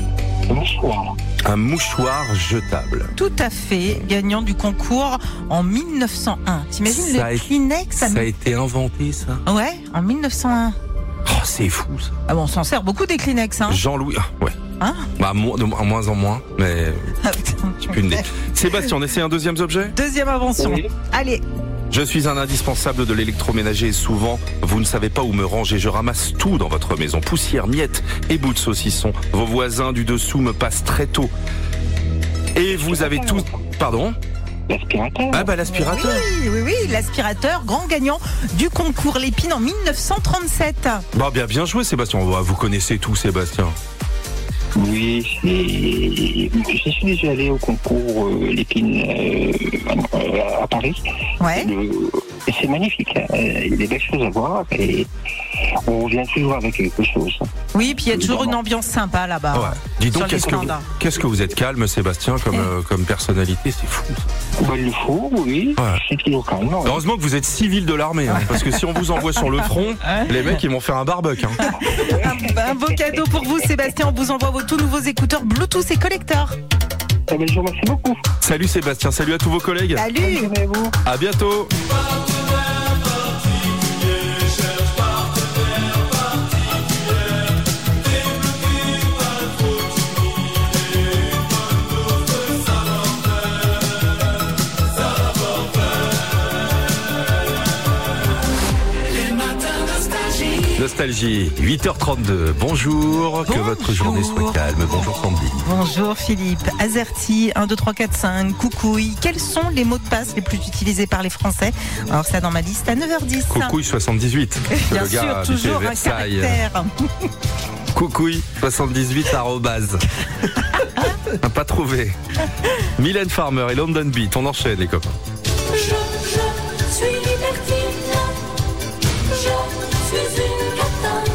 Un mouchoir jetable. Tout à fait, gagnant du concours en 1901. T'imagines le Kleenex? Ça a été inventé, ça? Ouais, en 1901. Oh, c'est fou, ça. Ah bon, on s'en sert beaucoup des Kleenex, hein? Jean-Louis, ouais. Hein? Bah, de moins en moins, mais... Ah, putain, une idée. Sébastien, on essaie un deuxième objet? Deuxième invention. Oui. Allez. Je suis un indispensable de l'électroménager et souvent, vous ne savez pas où me ranger. Je ramasse tout dans votre maison. Poussière, miettes et bouts de saucisson. Vos voisins du dessous me passent très tôt. Et vous avez tous... Pardon? L'aspirateur. Ah bah l'aspirateur. Oui, l'aspirateur, grand gagnant du concours Lépine en 1937. Bah bien joué Sébastien. Vous connaissez tout Sébastien. Oui, je suis déjà allé au concours Lépine à Paris. Ouais. Et c'est magnifique. Il y a des belles choses à voir et on revient toujours avec quelque chose. Oui, puis il y a toujours une ambiance sympa là-bas. Ouais. Dis donc, qu'est-ce que vous êtes calme Sébastien comme personnalité, c'est fou. Bah, il le faut, oui. Ouais. C'est toujours calme. Ouais. Heureusement que vous êtes civil de l'armée, hein, parce que si on vous envoie sur le front, les mecs ils vont faire un barbecue. Hein. Un beau cadeau pour vous Sébastien, on vous envoie vos tout nouveaux écouteurs Bluetooth et collector. Je vous remercie beaucoup. Salut Sébastien, salut à tous vos collègues. Salut. À bientôt. Nostalgie, 8h32. Bonjour, que votre journée soit calme. Bonjour Sandy. Bonjour Philippe. Azerty, 1, 2, 3, 4, 5, coucouille. Quels sont les mots de passe les plus utilisés par les Français? Alors ça dans ma liste à 9h10. Coucouille 78. Bien le gars sûr, toujours un Versailles. caractère. Coucouille 78 arrobase. Pas trouvé. Mylène Farmer et London Beat. On enchaîne les copains. Je suis libertine. Je suis une catin.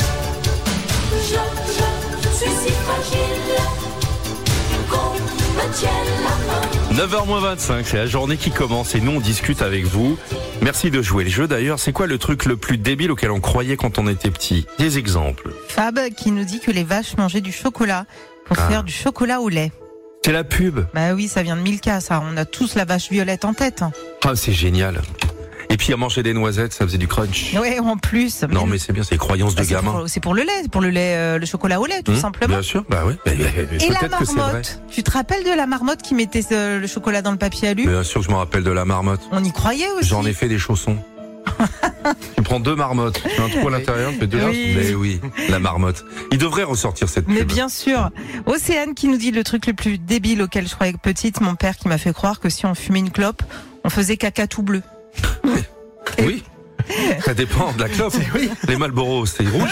Je suis si fragile qu'on me tienne la main. 9h-25, c'est la journée qui commence et nous on discute avec vous. Merci de jouer le jeu d'ailleurs. C'est quoi le truc le plus débile auquel on croyait quand on était petit? Des exemples. Fab qui nous dit que les vaches mangeaient du chocolat pour faire du chocolat au lait. C'est la pub. Bah oui, ça vient de Milka, ça. On a tous la vache violette en tête. Ah, c'est génial. Et puis à manger des noisettes, ça faisait du crunch. Ouais, en plus. Non, mais c'est bien, c'est les croyances de gamin. C'est pour le lait, le chocolat au lait, tout simplement. Bien sûr, bah oui. Et la marmotte. Tu te rappelles de la marmotte qui mettait le chocolat dans le papier alu? Bien sûr que je me rappelle de la marmotte. On y croyait aussi. J'en ai fait des chaussons. Tu prends 2 marmottes, tu fais un trou à l'intérieur, tu fais 2 Mais oui, la marmotte. Il devrait ressortir cette pub. Mais bien sûr. Océane qui nous dit le truc le plus débile auquel je croyais petite, mon père qui m'a fait croire que si on fumait une clope, on faisait caca tout bleu. Oui, ça dépend de la clope. Oui. Les Marlboro, c'est rouge.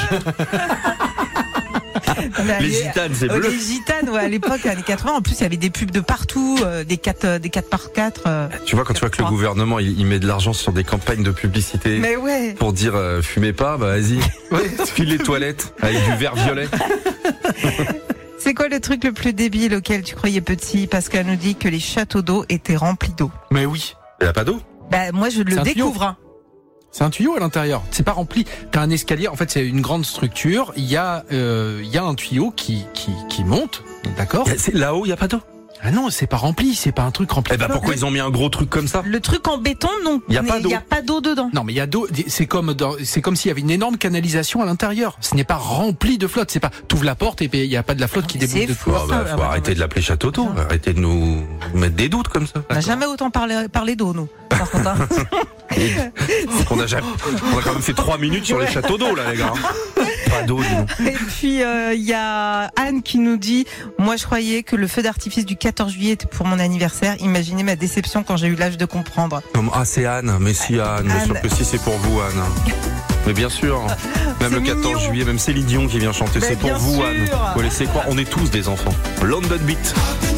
Les gitanes, c'est bleu. Les gitanes, ouais, à l'époque, années 80, en plus, il y avait des pubs de partout, des 4x4. Tu vois, quand tu vois que le gouvernement, il met de l'argent sur des campagnes de publicité. Mais ouais. Pour dire, fumez pas, bah vas-y. File les toilettes avec du vert violet. C'est quoi le truc le plus débile auquel tu croyais petit? Pascal nous dit que les châteaux d'eau étaient remplis d'eau. Mais oui. Il n'y a pas d'eau? Bah, moi, je le découvre. C'est un tuyau à l'intérieur. C'est pas rempli. T'as un escalier. En fait, c'est une grande structure. Il y a un tuyau qui monte. D'accord. Là-haut, il y a pas d'eau. Ah non, c'est pas rempli, c'est pas un truc rempli. Eh ben pourquoi ils ont mis un gros truc comme ça? Le truc en béton, non. Il y a pas d'eau. Il y a pas d'eau dedans. Non, mais il y a d'eau. C'est comme s'il y avait une énorme canalisation à l'intérieur. Ce n'est pas rempli de flotte. C'est pas. T'ouvres la porte et il y a pas de la flotte qui déboule de faut arrêter de l'appeler Château d'eau. Arrêtez de nous mettre des doutes comme ça. On n'a jamais autant parlé d'eau, nous. Par contre, hein. On a quand même fait 3 minutes sur les châteaux d'eau là, les gars. Pas d'eau, dis. Et puis il y a Anne qui nous dit: moi je croyais que le feu d'artifice du 14 juillet était pour mon anniversaire. Imaginez ma déception quand j'ai eu l'âge de comprendre. Ah, c'est Anne. Mais si, Anne. Bien sûr que si, c'est pour vous, Anne. Mais bien sûr. Même le 14 juillet, même Céline Dion qui vient chanter. C'est pour vous, Anne. Vous laissez croire, on est tous des enfants. London Beat.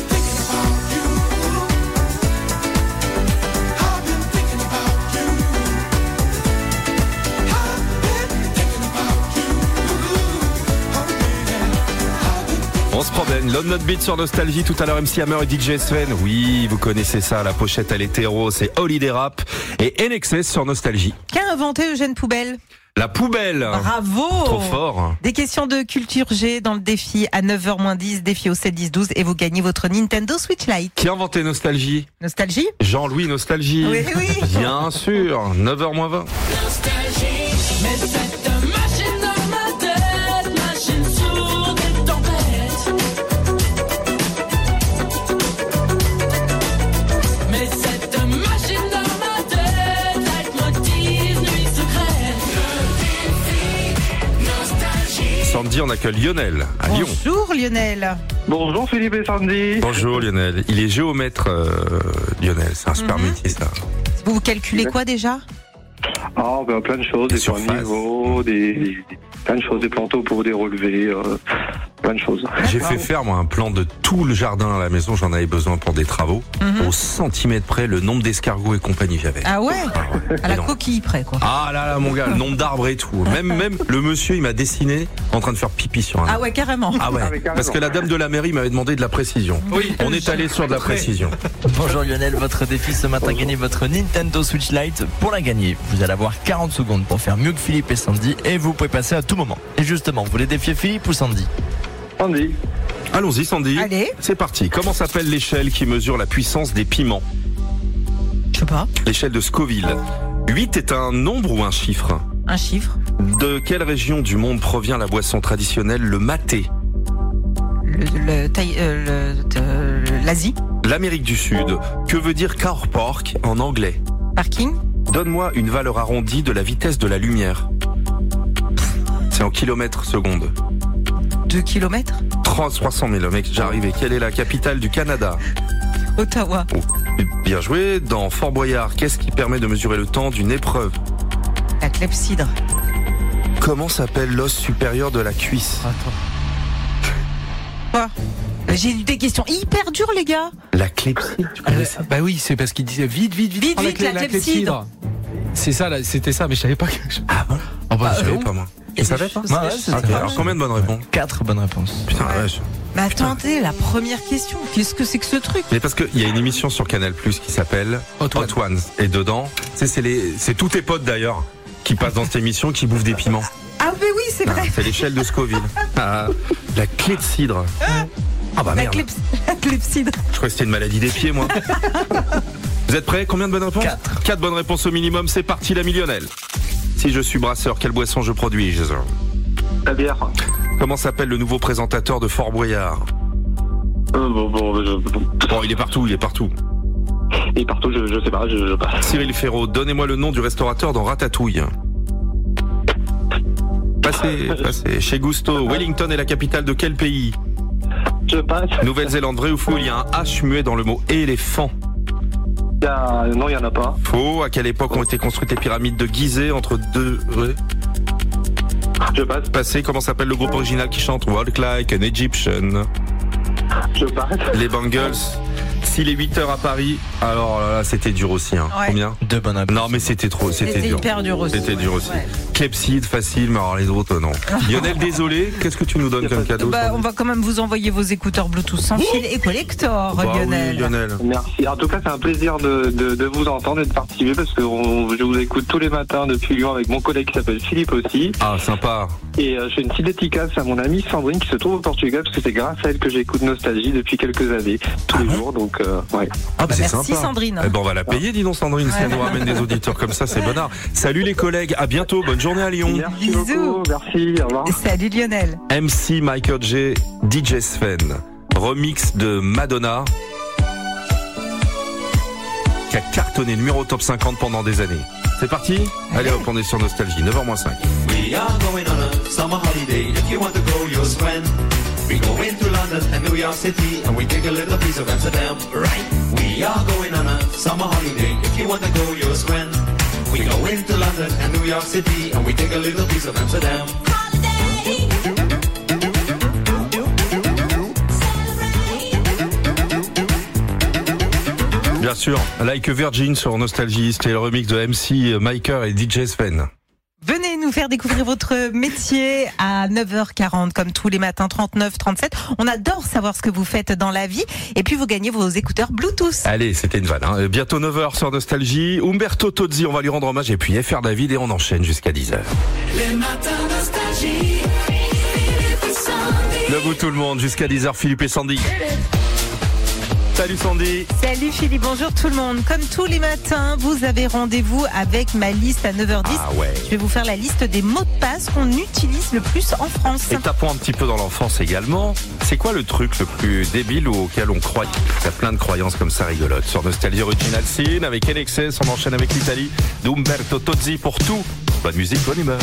On se promène, London Beat sur Nostalgie, tout à l'heure MC Hammer et DJ Sven. Oui, vous connaissez ça, la pochette elle est héros, c'est Holiday Rap et NXS sur Nostalgie. Qu'a inventé Eugène Poubelle? La poubelle. Bravo. Trop fort. Des questions de culture G dans le défi à 9h-10, défi au 7-10-12 et vous gagnez votre Nintendo Switch Lite. Qui a inventé Nostalgie? Nostalgie? Jean-Louis Nostalgie. Oui, oui. Bien sûr, 9h-20. Mais cette machine dans ma tête, machine sourde et tempête. Mais cette machine dans ma tête, leitmotiv, nuit secrète. Nostalgie. Sandy, on accueille Lionel à Lyon. Bonjour Lionel. Bonjour Philippe et Sandy. Bonjour Lionel. Il est géomètre, Lionel. C'est un super métier ça. Vous calculez quoi déjà? Ah, ben, plein de choses, des points de niveau, plein de choses, des planteaux pour des relevés, plein de choses. J'ai fait faire moi un plan de tout le jardin à la maison, j'en avais besoin pour des travaux. Au centimètre près, le nombre d'escargots et compagnie j'avais. Ah ouais, à la coquille près quoi. Ah là mon gars, le nombre d'arbres et tout. Même le monsieur il m'a dessiné en train de faire pipi sur un arbre. Ah ouais, carrément. Ah ouais, parce que la dame de la mairie m'avait demandé de la précision. Oui. On est allé sur de la précision. Bonjour Lionel, votre défi ce matin, gagner votre Nintendo Switch Lite. Pour la gagner, vous allez avoir 40 secondes pour faire mieux que Philippe et Sandy et vous pouvez passer à tout moment. Et justement, vous voulez défier Philippe ou Sandy? Sandy. Allons-y Sandy. Allez. C'est parti. Comment s'appelle l'échelle qui mesure la puissance des piments? Je sais pas. L'échelle de Scoville. 8 est un nombre ou un chiffre? Un chiffre. De quelle région du monde provient la boisson traditionnelle, le maté? L'Asie. L'Amérique du Sud. Que veut dire car park en anglais? Parking. Donne-moi une valeur arrondie de la vitesse de la lumière. C'est en kilomètres secondes. 2 kilomètres. 300 000, mec, j'arrive. Et quelle est la capitale du Canada? Ottawa. Oh, bien joué. Dans Fort Boyard, qu'est-ce qui permet de mesurer le temps d'une épreuve? La clepsydre. Comment s'appelle l'os supérieur de la cuisse? Quoi? J'ai eu des questions hyper dures, les gars. La clepsydre, tu connais ça? Bah oui, c'est parce qu'il disait vite, Vite, la clepsydre. C'est ça, là, c'était ça, mais je savais pas que. Ah bon? Oh bah, je savais pas, moi. Tu savais pas? Ouais, c'est Ok, alors combien de bonnes réponses? 4 bonnes réponses. Putain, ouais. Mais attendez, la première question. Qu'est-ce que c'est que ce truc? Mais parce qu'il y a une émission sur Canal Plus qui s'appelle Hot Ones. Et dedans, c'est tous tes potes d'ailleurs qui passent dans cette émission qui bouffent des piments. Ah mais oui, c'est vrai. C'est l'échelle de Scoville. Ah, la clepsydre. Ah bah merde. La clepsydre. Je crois que c'était une maladie des pieds, moi. Vous êtes prêts? Combien de bonnes réponses? 4 bonnes réponses au minimum. C'est parti, la millionnaire. Si je suis brasseur, quelle boisson je produis? La bière. Comment s'appelle le nouveau présentateur de Fort Boyard? Bon, il est partout. Et partout, je sais pas, je passe. Cyril Ferraud, donnez-moi le nom du restaurateur dans Ratatouille. Passez. Chez Gusto, Wellington est la capitale de quel pays? Je passe. Nouvelle-Zélande, vrai ou faux? Il y a un H muet dans le mot éléphant. Non, il y en a pas. Faux. À quelle époque ont été construites les pyramides de Gizeh entre deux... Ouais. Je passe. Passé. Comment s'appelle le groupe original qui chante Walk Like an Egyptian? Je passe. Les Bangles. S'il est 8h à Paris, alors là, c'était dur aussi. Hein. Ouais. Combien? 2 bonnes réponses. Non, mais c'était trop, c'était dur. Hyper dur aussi. C'était dur aussi. Ouais. Clepsyd, facile, mais alors les autres, non. Lionel, désolé, qu'est-ce que tu nous donnes comme cadeau? On va quand même vous envoyer vos écouteurs Bluetooth sans fil et collector, Lionel. Oui, Lionel. Merci. En tout cas, c'est un plaisir de vous entendre et de participer parce que je vous écoute tous les matins depuis Lyon avec mon collègue qui s'appelle Philippe aussi. Ah, sympa. Et j'ai une petite dédicace à mon amie Sandrine qui se trouve au Portugal parce que c'est grâce à elle que j'écoute Nostalgie depuis quelques années, tous les jours. Donc, ouais. Ah, bah, c'est merci sympa. Sandrine. Eh ben, on va la payer, dis donc Sandrine, si elle nous ramène des auditeurs comme ça, c'est bonheur. Salut les collègues, à bientôt, bonne journée à Lyon. Merci beaucoup, merci, au revoir. Salut Lionel. MC Michael J, DJ Sven, remix de Madonna, qui a cartonné numéro top 50 pendant des années. C'est parti? Allez hop, on est sur Nostalgie, 9h-5. We are going on a summer holiday. If you want to go, you'll spend. We go into London and New York City and we take a little piece of Amsterdam, right? We are going on a summer holiday. If you want to go, you'll spend. We go into London and New York City and we take a little piece of Amsterdam. Bien sûr, Like a Virgin sur Nostalgie, c'était le remix de MC Michael et DJ Sven. Venez nous faire découvrir votre métier à 9h40 comme tous les matins, 39, 37. On adore savoir ce que vous faites dans la vie et puis vous gagnez vos écouteurs Bluetooth. Allez, c'était une vanne. Hein. Bientôt 9h sur Nostalgie. Umberto Tozzi, on va lui rendre hommage et puis FR David et on enchaîne jusqu'à 10h. Les matins Nostalgie. Philippe et Sandy. Debout tout le monde jusqu'à 10h, Philippe et Sandy. Salut Sandy. Salut Philippe, bonjour tout le monde. Comme tous les matins, vous avez rendez-vous avec ma liste à 9h10. Ah ouais. Je vais vous faire la liste des mots de passe qu'on utilise le plus en France. Et tapons un petit peu dans l'enfance également. C'est quoi le truc le plus débile auquel on croit? Il y a plein de croyances comme ça rigolotes. Sur Nostalgie Original Sin, avec NXS, on enchaîne avec l'Italie d'Umberto Tozzi pour tout. Bonne musique, bonne humeur.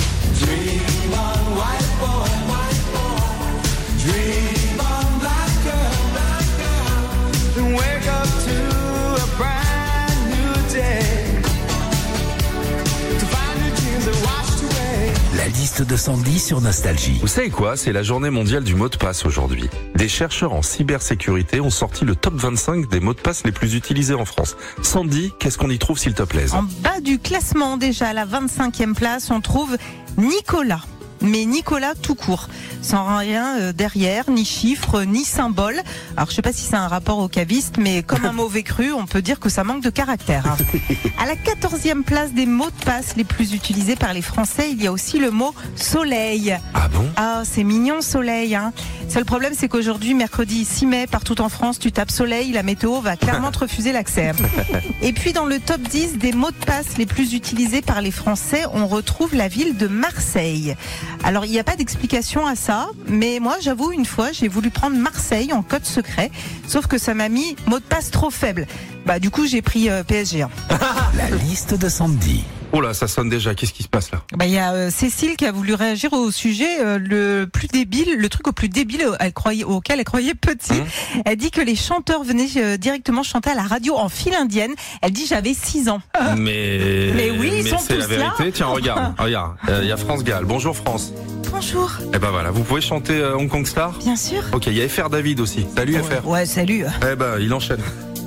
Wake up to a brand new day. To find your dreams are washed away. La liste de Sandy sur Nostalgie. Vous savez quoi? C'est la journée mondiale du mot de passe aujourd'hui. Des chercheurs en cybersécurité ont sorti le top 25 des mots de passe les plus utilisés en France. Sandy, qu'est-ce qu'on y trouve s'il te plaît? En bas du classement, déjà à la 25e place, on trouve Nicolas. Mais Nicolas tout court, sans rien derrière, ni chiffres, ni symboles. Alors je sais pas si c'est un rapport au caviste, mais comme un mauvais cru, on peut dire que ça manque de caractère. Hein. À la 14e place des mots de passe les plus utilisés par les Français, il y a aussi le mot soleil. Ah bon? Ah, c'est mignon soleil. Hein. Seul problème, c'est qu'aujourd'hui, mercredi 6 mai, partout en France, tu tapes soleil, la météo va clairement te refuser l'accès. Et puis dans le top 10 des mots de passe les plus utilisés par les Français, on retrouve la ville de Marseille. Alors il n'y a pas d'explication à ça, mais moi j'avoue une fois j'ai voulu prendre Marseille en code secret, sauf que ça m'a mis mot de passe trop faible. Bah du coup j'ai pris PSG. La liste de Sandy. Oh là, ça sonne déjà. Qu'est-ce qui se passe là? Bah il y a Cécile qui a voulu réagir au sujet le plus débile, le truc au plus débile auquel elle croyait petit. Elle dit que les chanteurs venaient directement chanter à la radio en file indienne. Elle dit j'avais 6 ans. Mais oui, ils sont c'est tous la vérité. là. Tiens, regarde, il y a France Gall. Bonjour France. Bonjour. Eh ben voilà, vous pouvez chanter Hong Kong Star? Bien sûr. Ok, il y a FR David aussi. Salut FR. Ouais, salut. Eh ben, il enchaîne.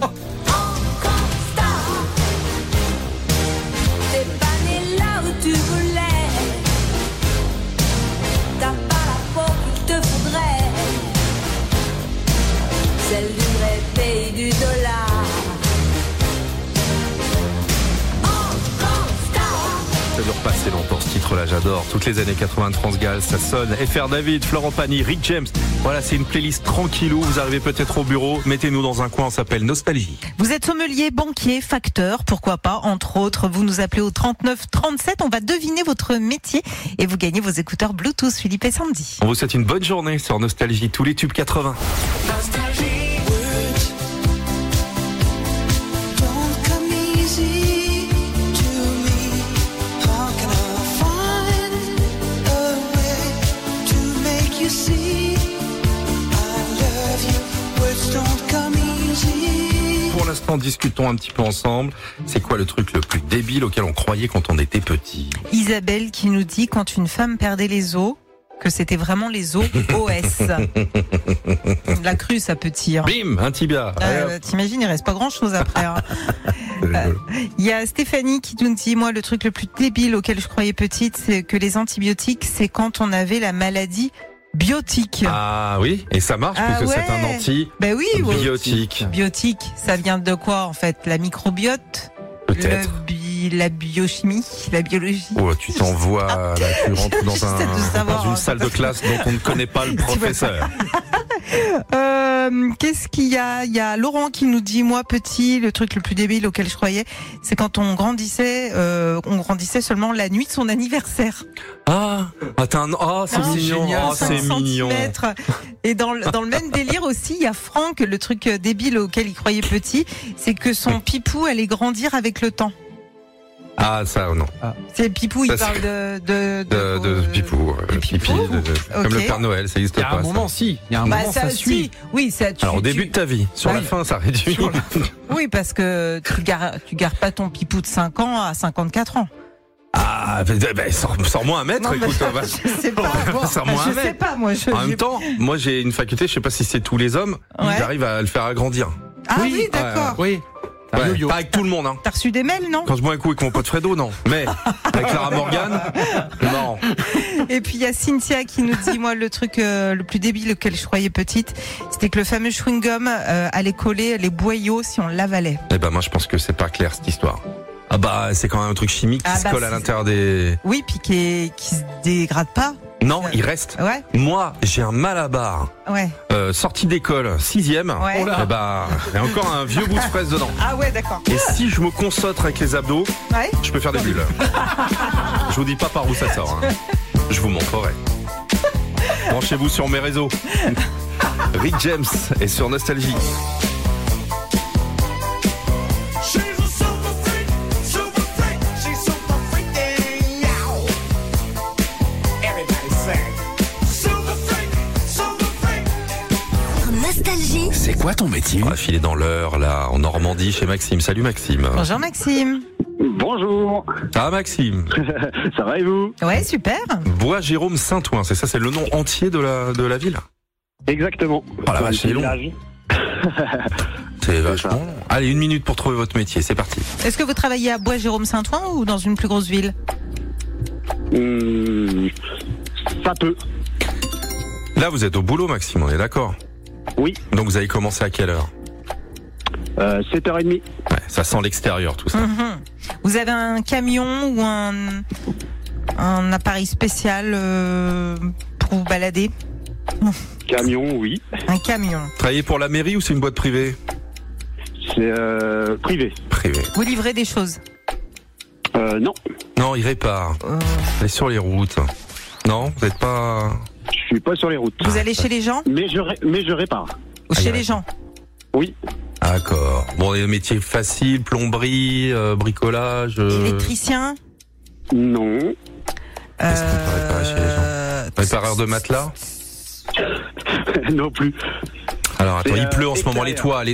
T'es pas né là où tu voulais. T'as pas la peau qu'il te faudrait. Celle du vrai pays du dollar. Ça dure pas assez longtemps ce titre-là, j'adore. Toutes les années 80 de France Gall, ça sonne. FR David, Florent Pagny, Rick James. Voilà, c'est une playlist tranquillou. Vous arrivez peut-être au bureau, mettez-nous dans un coin, on s'appelle Nostalgie. Vous êtes sommelier, banquier, facteur, pourquoi pas, entre autres. Vous nous appelez au 39 37, on va deviner votre métier et vous gagnez vos écouteurs Bluetooth Philippe et Sandy. On vous souhaite une bonne journée sur Nostalgie, tous les tubes 80. Pour l'instant, discutons un petit peu ensemble. C'est quoi le truc le plus débile auquel on croyait quand on était petit? Isabelle qui nous dit quand une femme perdait les os, que c'était vraiment les os OS. La crue, ça peut tirer. Bim, un tibia. T'imagines, il reste pas grand chose après. Hein. C'est rigolo. Il y a Stéphanie qui nous dit, moi, le truc le plus débile auquel je croyais petite, c'est que les antibiotiques, c'est quand on avait la maladie biotique. Ah oui, et ça marche Ah puisque ouais. c'est un anti Ben oui, ouais. biotique. Biotique, ça vient de quoi en fait? La microbiote? Peut-être. La biochimie? La biologie? Oh, tu t'envoies, là, tu rentres dans, J'essaie de savoir, dans une hein, salle de classe dont on ne connaît pas le professeur. Qu'est-ce qu'il y a? Il y a Laurent qui nous dit, moi petit, le truc le plus débile auquel je croyais, c'est quand on grandissait seulement la nuit de son anniversaire. Ah, attends, oh, c'est mignon, génial, oh, c'est 5 mignon. centimètres. Et dans le même délire aussi, il y a Franck, le truc débile auquel il croyait petit, c'est que son pipou allait grandir avec le temps. Ah, ça, non. C'est Pipou, il Ça, parle de Pipou. Pipi, comme le Père Noël, ça existe Il y a pas. un moment, ça. si. Il y a un moment, ça suit. Oui, ça. Alors, au début de ta vie, sur Bah la oui. fin, ça réduit. Oui, parce que tu gardes pas ton Pipou de 5 ans à 54 ans. Ah, sors-moi un mètre, Non, écoute. bah, on va- je sais pas. Sors-moi un Je sais mètre. pas, moi. En même temps, moi j'ai une faculté, je sais pas si c'est tous les hommes, Ouais. j'arrive à le faire agrandir. Ah oui, d'accord. Oui. Ouais, pas avec tout le monde, hein. T'as reçu des mails, non? Quand je bois un coup avec mon pote Fredo, non. Mais avec Clara Morgan, non. Et puis il y a Cynthia qui nous dit, moi le truc le plus débile auquel je croyais petite, c'était que le fameux chewing-gum allait coller les boyaux si on l'avalait. Eh ben moi je pense que c'est pas clair cette histoire. Ah bah c'est quand même un truc chimique qui Ah se bah, colle à c'est- l'intérieur des... Oui, puis qui se dégrade pas. Non, il reste. Ouais. Moi, j'ai un malabar. Ouais. Sortie d'école, 6e. Ouais. Oh là. Eh ben, il y a encore un vieux bout de fraise dedans. Ah ouais, d'accord. Et si je me concentre avec les abdos, Ouais. je peux faire des bulles. Je vous dis pas par où ça sort. Hein. Je vous montrerai. Branchez-vous sur mes réseaux. Rick James est sur Nostalgie. Nostalgie. C'est quoi ton métier? On va filer dans l'heure, là, en Normandie, chez Maxime. Salut Maxime. Bonjour Maxime. Bonjour. Ça va Maxime? Ça va et vous? Ouais, super. Bois Jérôme Saint-Ouen, c'est ça, c'est le nom entier de la ville? Exactement. Oh la vache, c'est long. C'est vachement long. Allez, 1 minute pour trouver votre métier, c'est parti. Est-ce que vous travaillez à Bois-Jérôme-Saint-Ouen ou dans une plus grosse ville? Ça peut. Là, vous êtes au boulot Maxime, on est d'accord? Oui. Donc vous avez commencé à quelle heure? 7h30. Ouais, ça sent l'extérieur tout ça. Mhm. Vous avez un camion ou un appareil spécial pour vous balader? Camion, oui. Un camion. Travaillez pour la mairie ou c'est une boîte privée? C'est privé. Privé. Vous livrez des choses? Non. Non, il répare. Elle est sur les routes. Non, vous n'êtes pas... Je suis pas sur les routes. Vous allez chez les gens? Mais je répare. Ou chez les gens? Oui. D'accord. Bon, des métiers faciles, plomberie, bricolage... Électricien? Non. Qu'est-ce qu'on peut réparer chez les gens? Répareur de matelas? Non plus. Alors attends, C'est, il pleut en ce moment, les toits.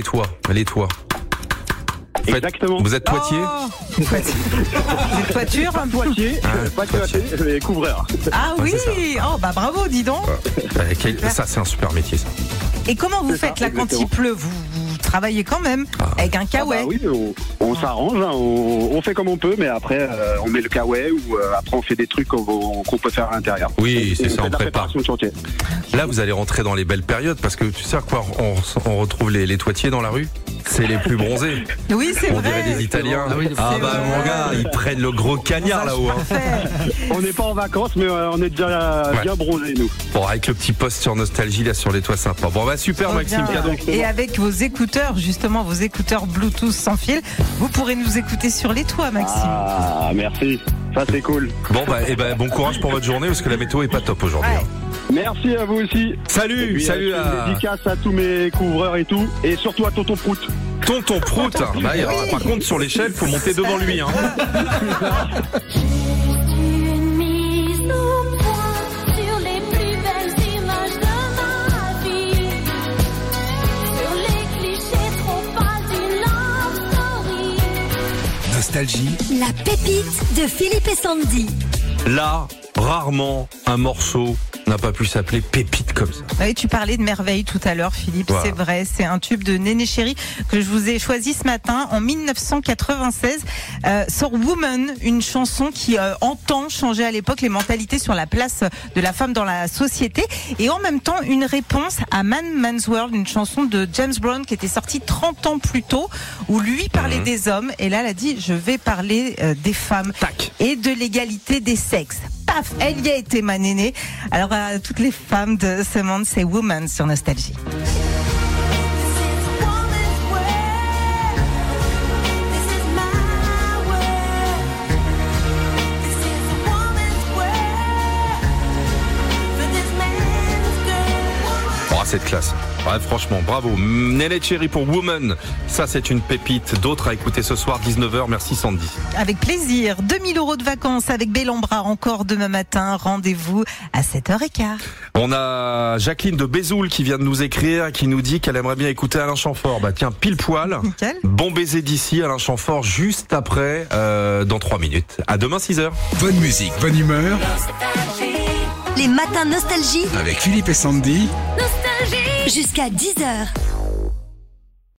Exactement. Vous êtes toitier? Vous êtes toiture? Toitier, pas toitier, mais couvreur. Ah oui. Oh bah bravo, dis donc. Ça, c'est un super métier, ça. Et comment vous C'est faites ça, là quand exactement. il pleut? Vous travaillez quand même avec un kawaii? Ah bah oui, on s'arrange, hein, on fait comme on peut, mais après on met le kawaii ou après on fait des trucs qu'on peut faire à l'intérieur. Oui, c'est on ça, fait on de la prépare. préparation de chantier. Là, vous allez rentrer dans les belles périodes parce que tu sais à quoi on retrouve les toitiers dans la rue? C'est les plus bronzés. Oui, c'est On vrai. dirait des Italiens. Ah bah vrai. mon gars, ils prennent le gros cagnard là-haut. Hein. On n'est pas en vacances, mais on est déjà bien bronzés, nous. Bon, avec le petit poste sur Nostalgie là sur les toits sympas. Bon bah super Trop Maxime, bien. cadeau. Et avec vos écouteurs, justement, vos écouteurs Bluetooth sans fil, vous pourrez nous écouter sur les toits, Maxime. Ah, merci. Ça, c'est cool. Bon bah, bon courage pour votre journée parce que la météo est pas top aujourd'hui. Ouais. Merci à vous aussi. Salut, Et puis, salut je fais à une dédicace à tous mes couvreurs et tout, et surtout à Tonton Prout. Tonton Prout. Bah, par contre sur l'échelle, faut monter devant lui. Hein. Une mise au point sur les plus belles images de ma vie. Sur les clichés trop pas d'une love story. Nostalgie. La pépite de Philippe et Sandy. Là, rarement un morceau n'a pas pu s'appeler Pépite comme ça. Oui, tu parlais de merveille tout à l'heure, Philippe. Voilà. C'est vrai, c'est un tube de Néné Chéri que je vous ai choisi ce matin en 1996. Sort Woman, une chanson qui entend changer à l'époque les mentalités sur la place de la femme dans la société, et en même temps une réponse à Man's World, une chanson de James Brown qui était sortie 30 ans plus tôt, où lui parlait des hommes, et là elle a dit je vais parler des femmes et de l'égalité des sexes. Paf, elle y a été, ma Néné. Alors à toutes les femmes de ce monde, c'est Woman sur Nostalgie. Oh, cette classe. Ouais, franchement, bravo. Néné Chéri pour Woman. Ça, c'est une pépite. D'autres à écouter ce soir, 19h. Merci Sandy. Avec plaisir. 2000 € de vacances avec Bellambra encore demain matin. Rendez-vous à 7h15. On a Jacqueline de Bézoul qui vient de nous écrire, qui nous dit qu'elle aimerait bien écouter Alain Chamfort. Bah tiens, pile poil. Nickel. Bon baiser d'ici, Alain Chamfort, juste après, dans 3 minutes. À demain, 6h. Bonne musique, bonne humeur. Les matins Nostalgie. Avec Philippe et Sandy. Jusqu'à 10h.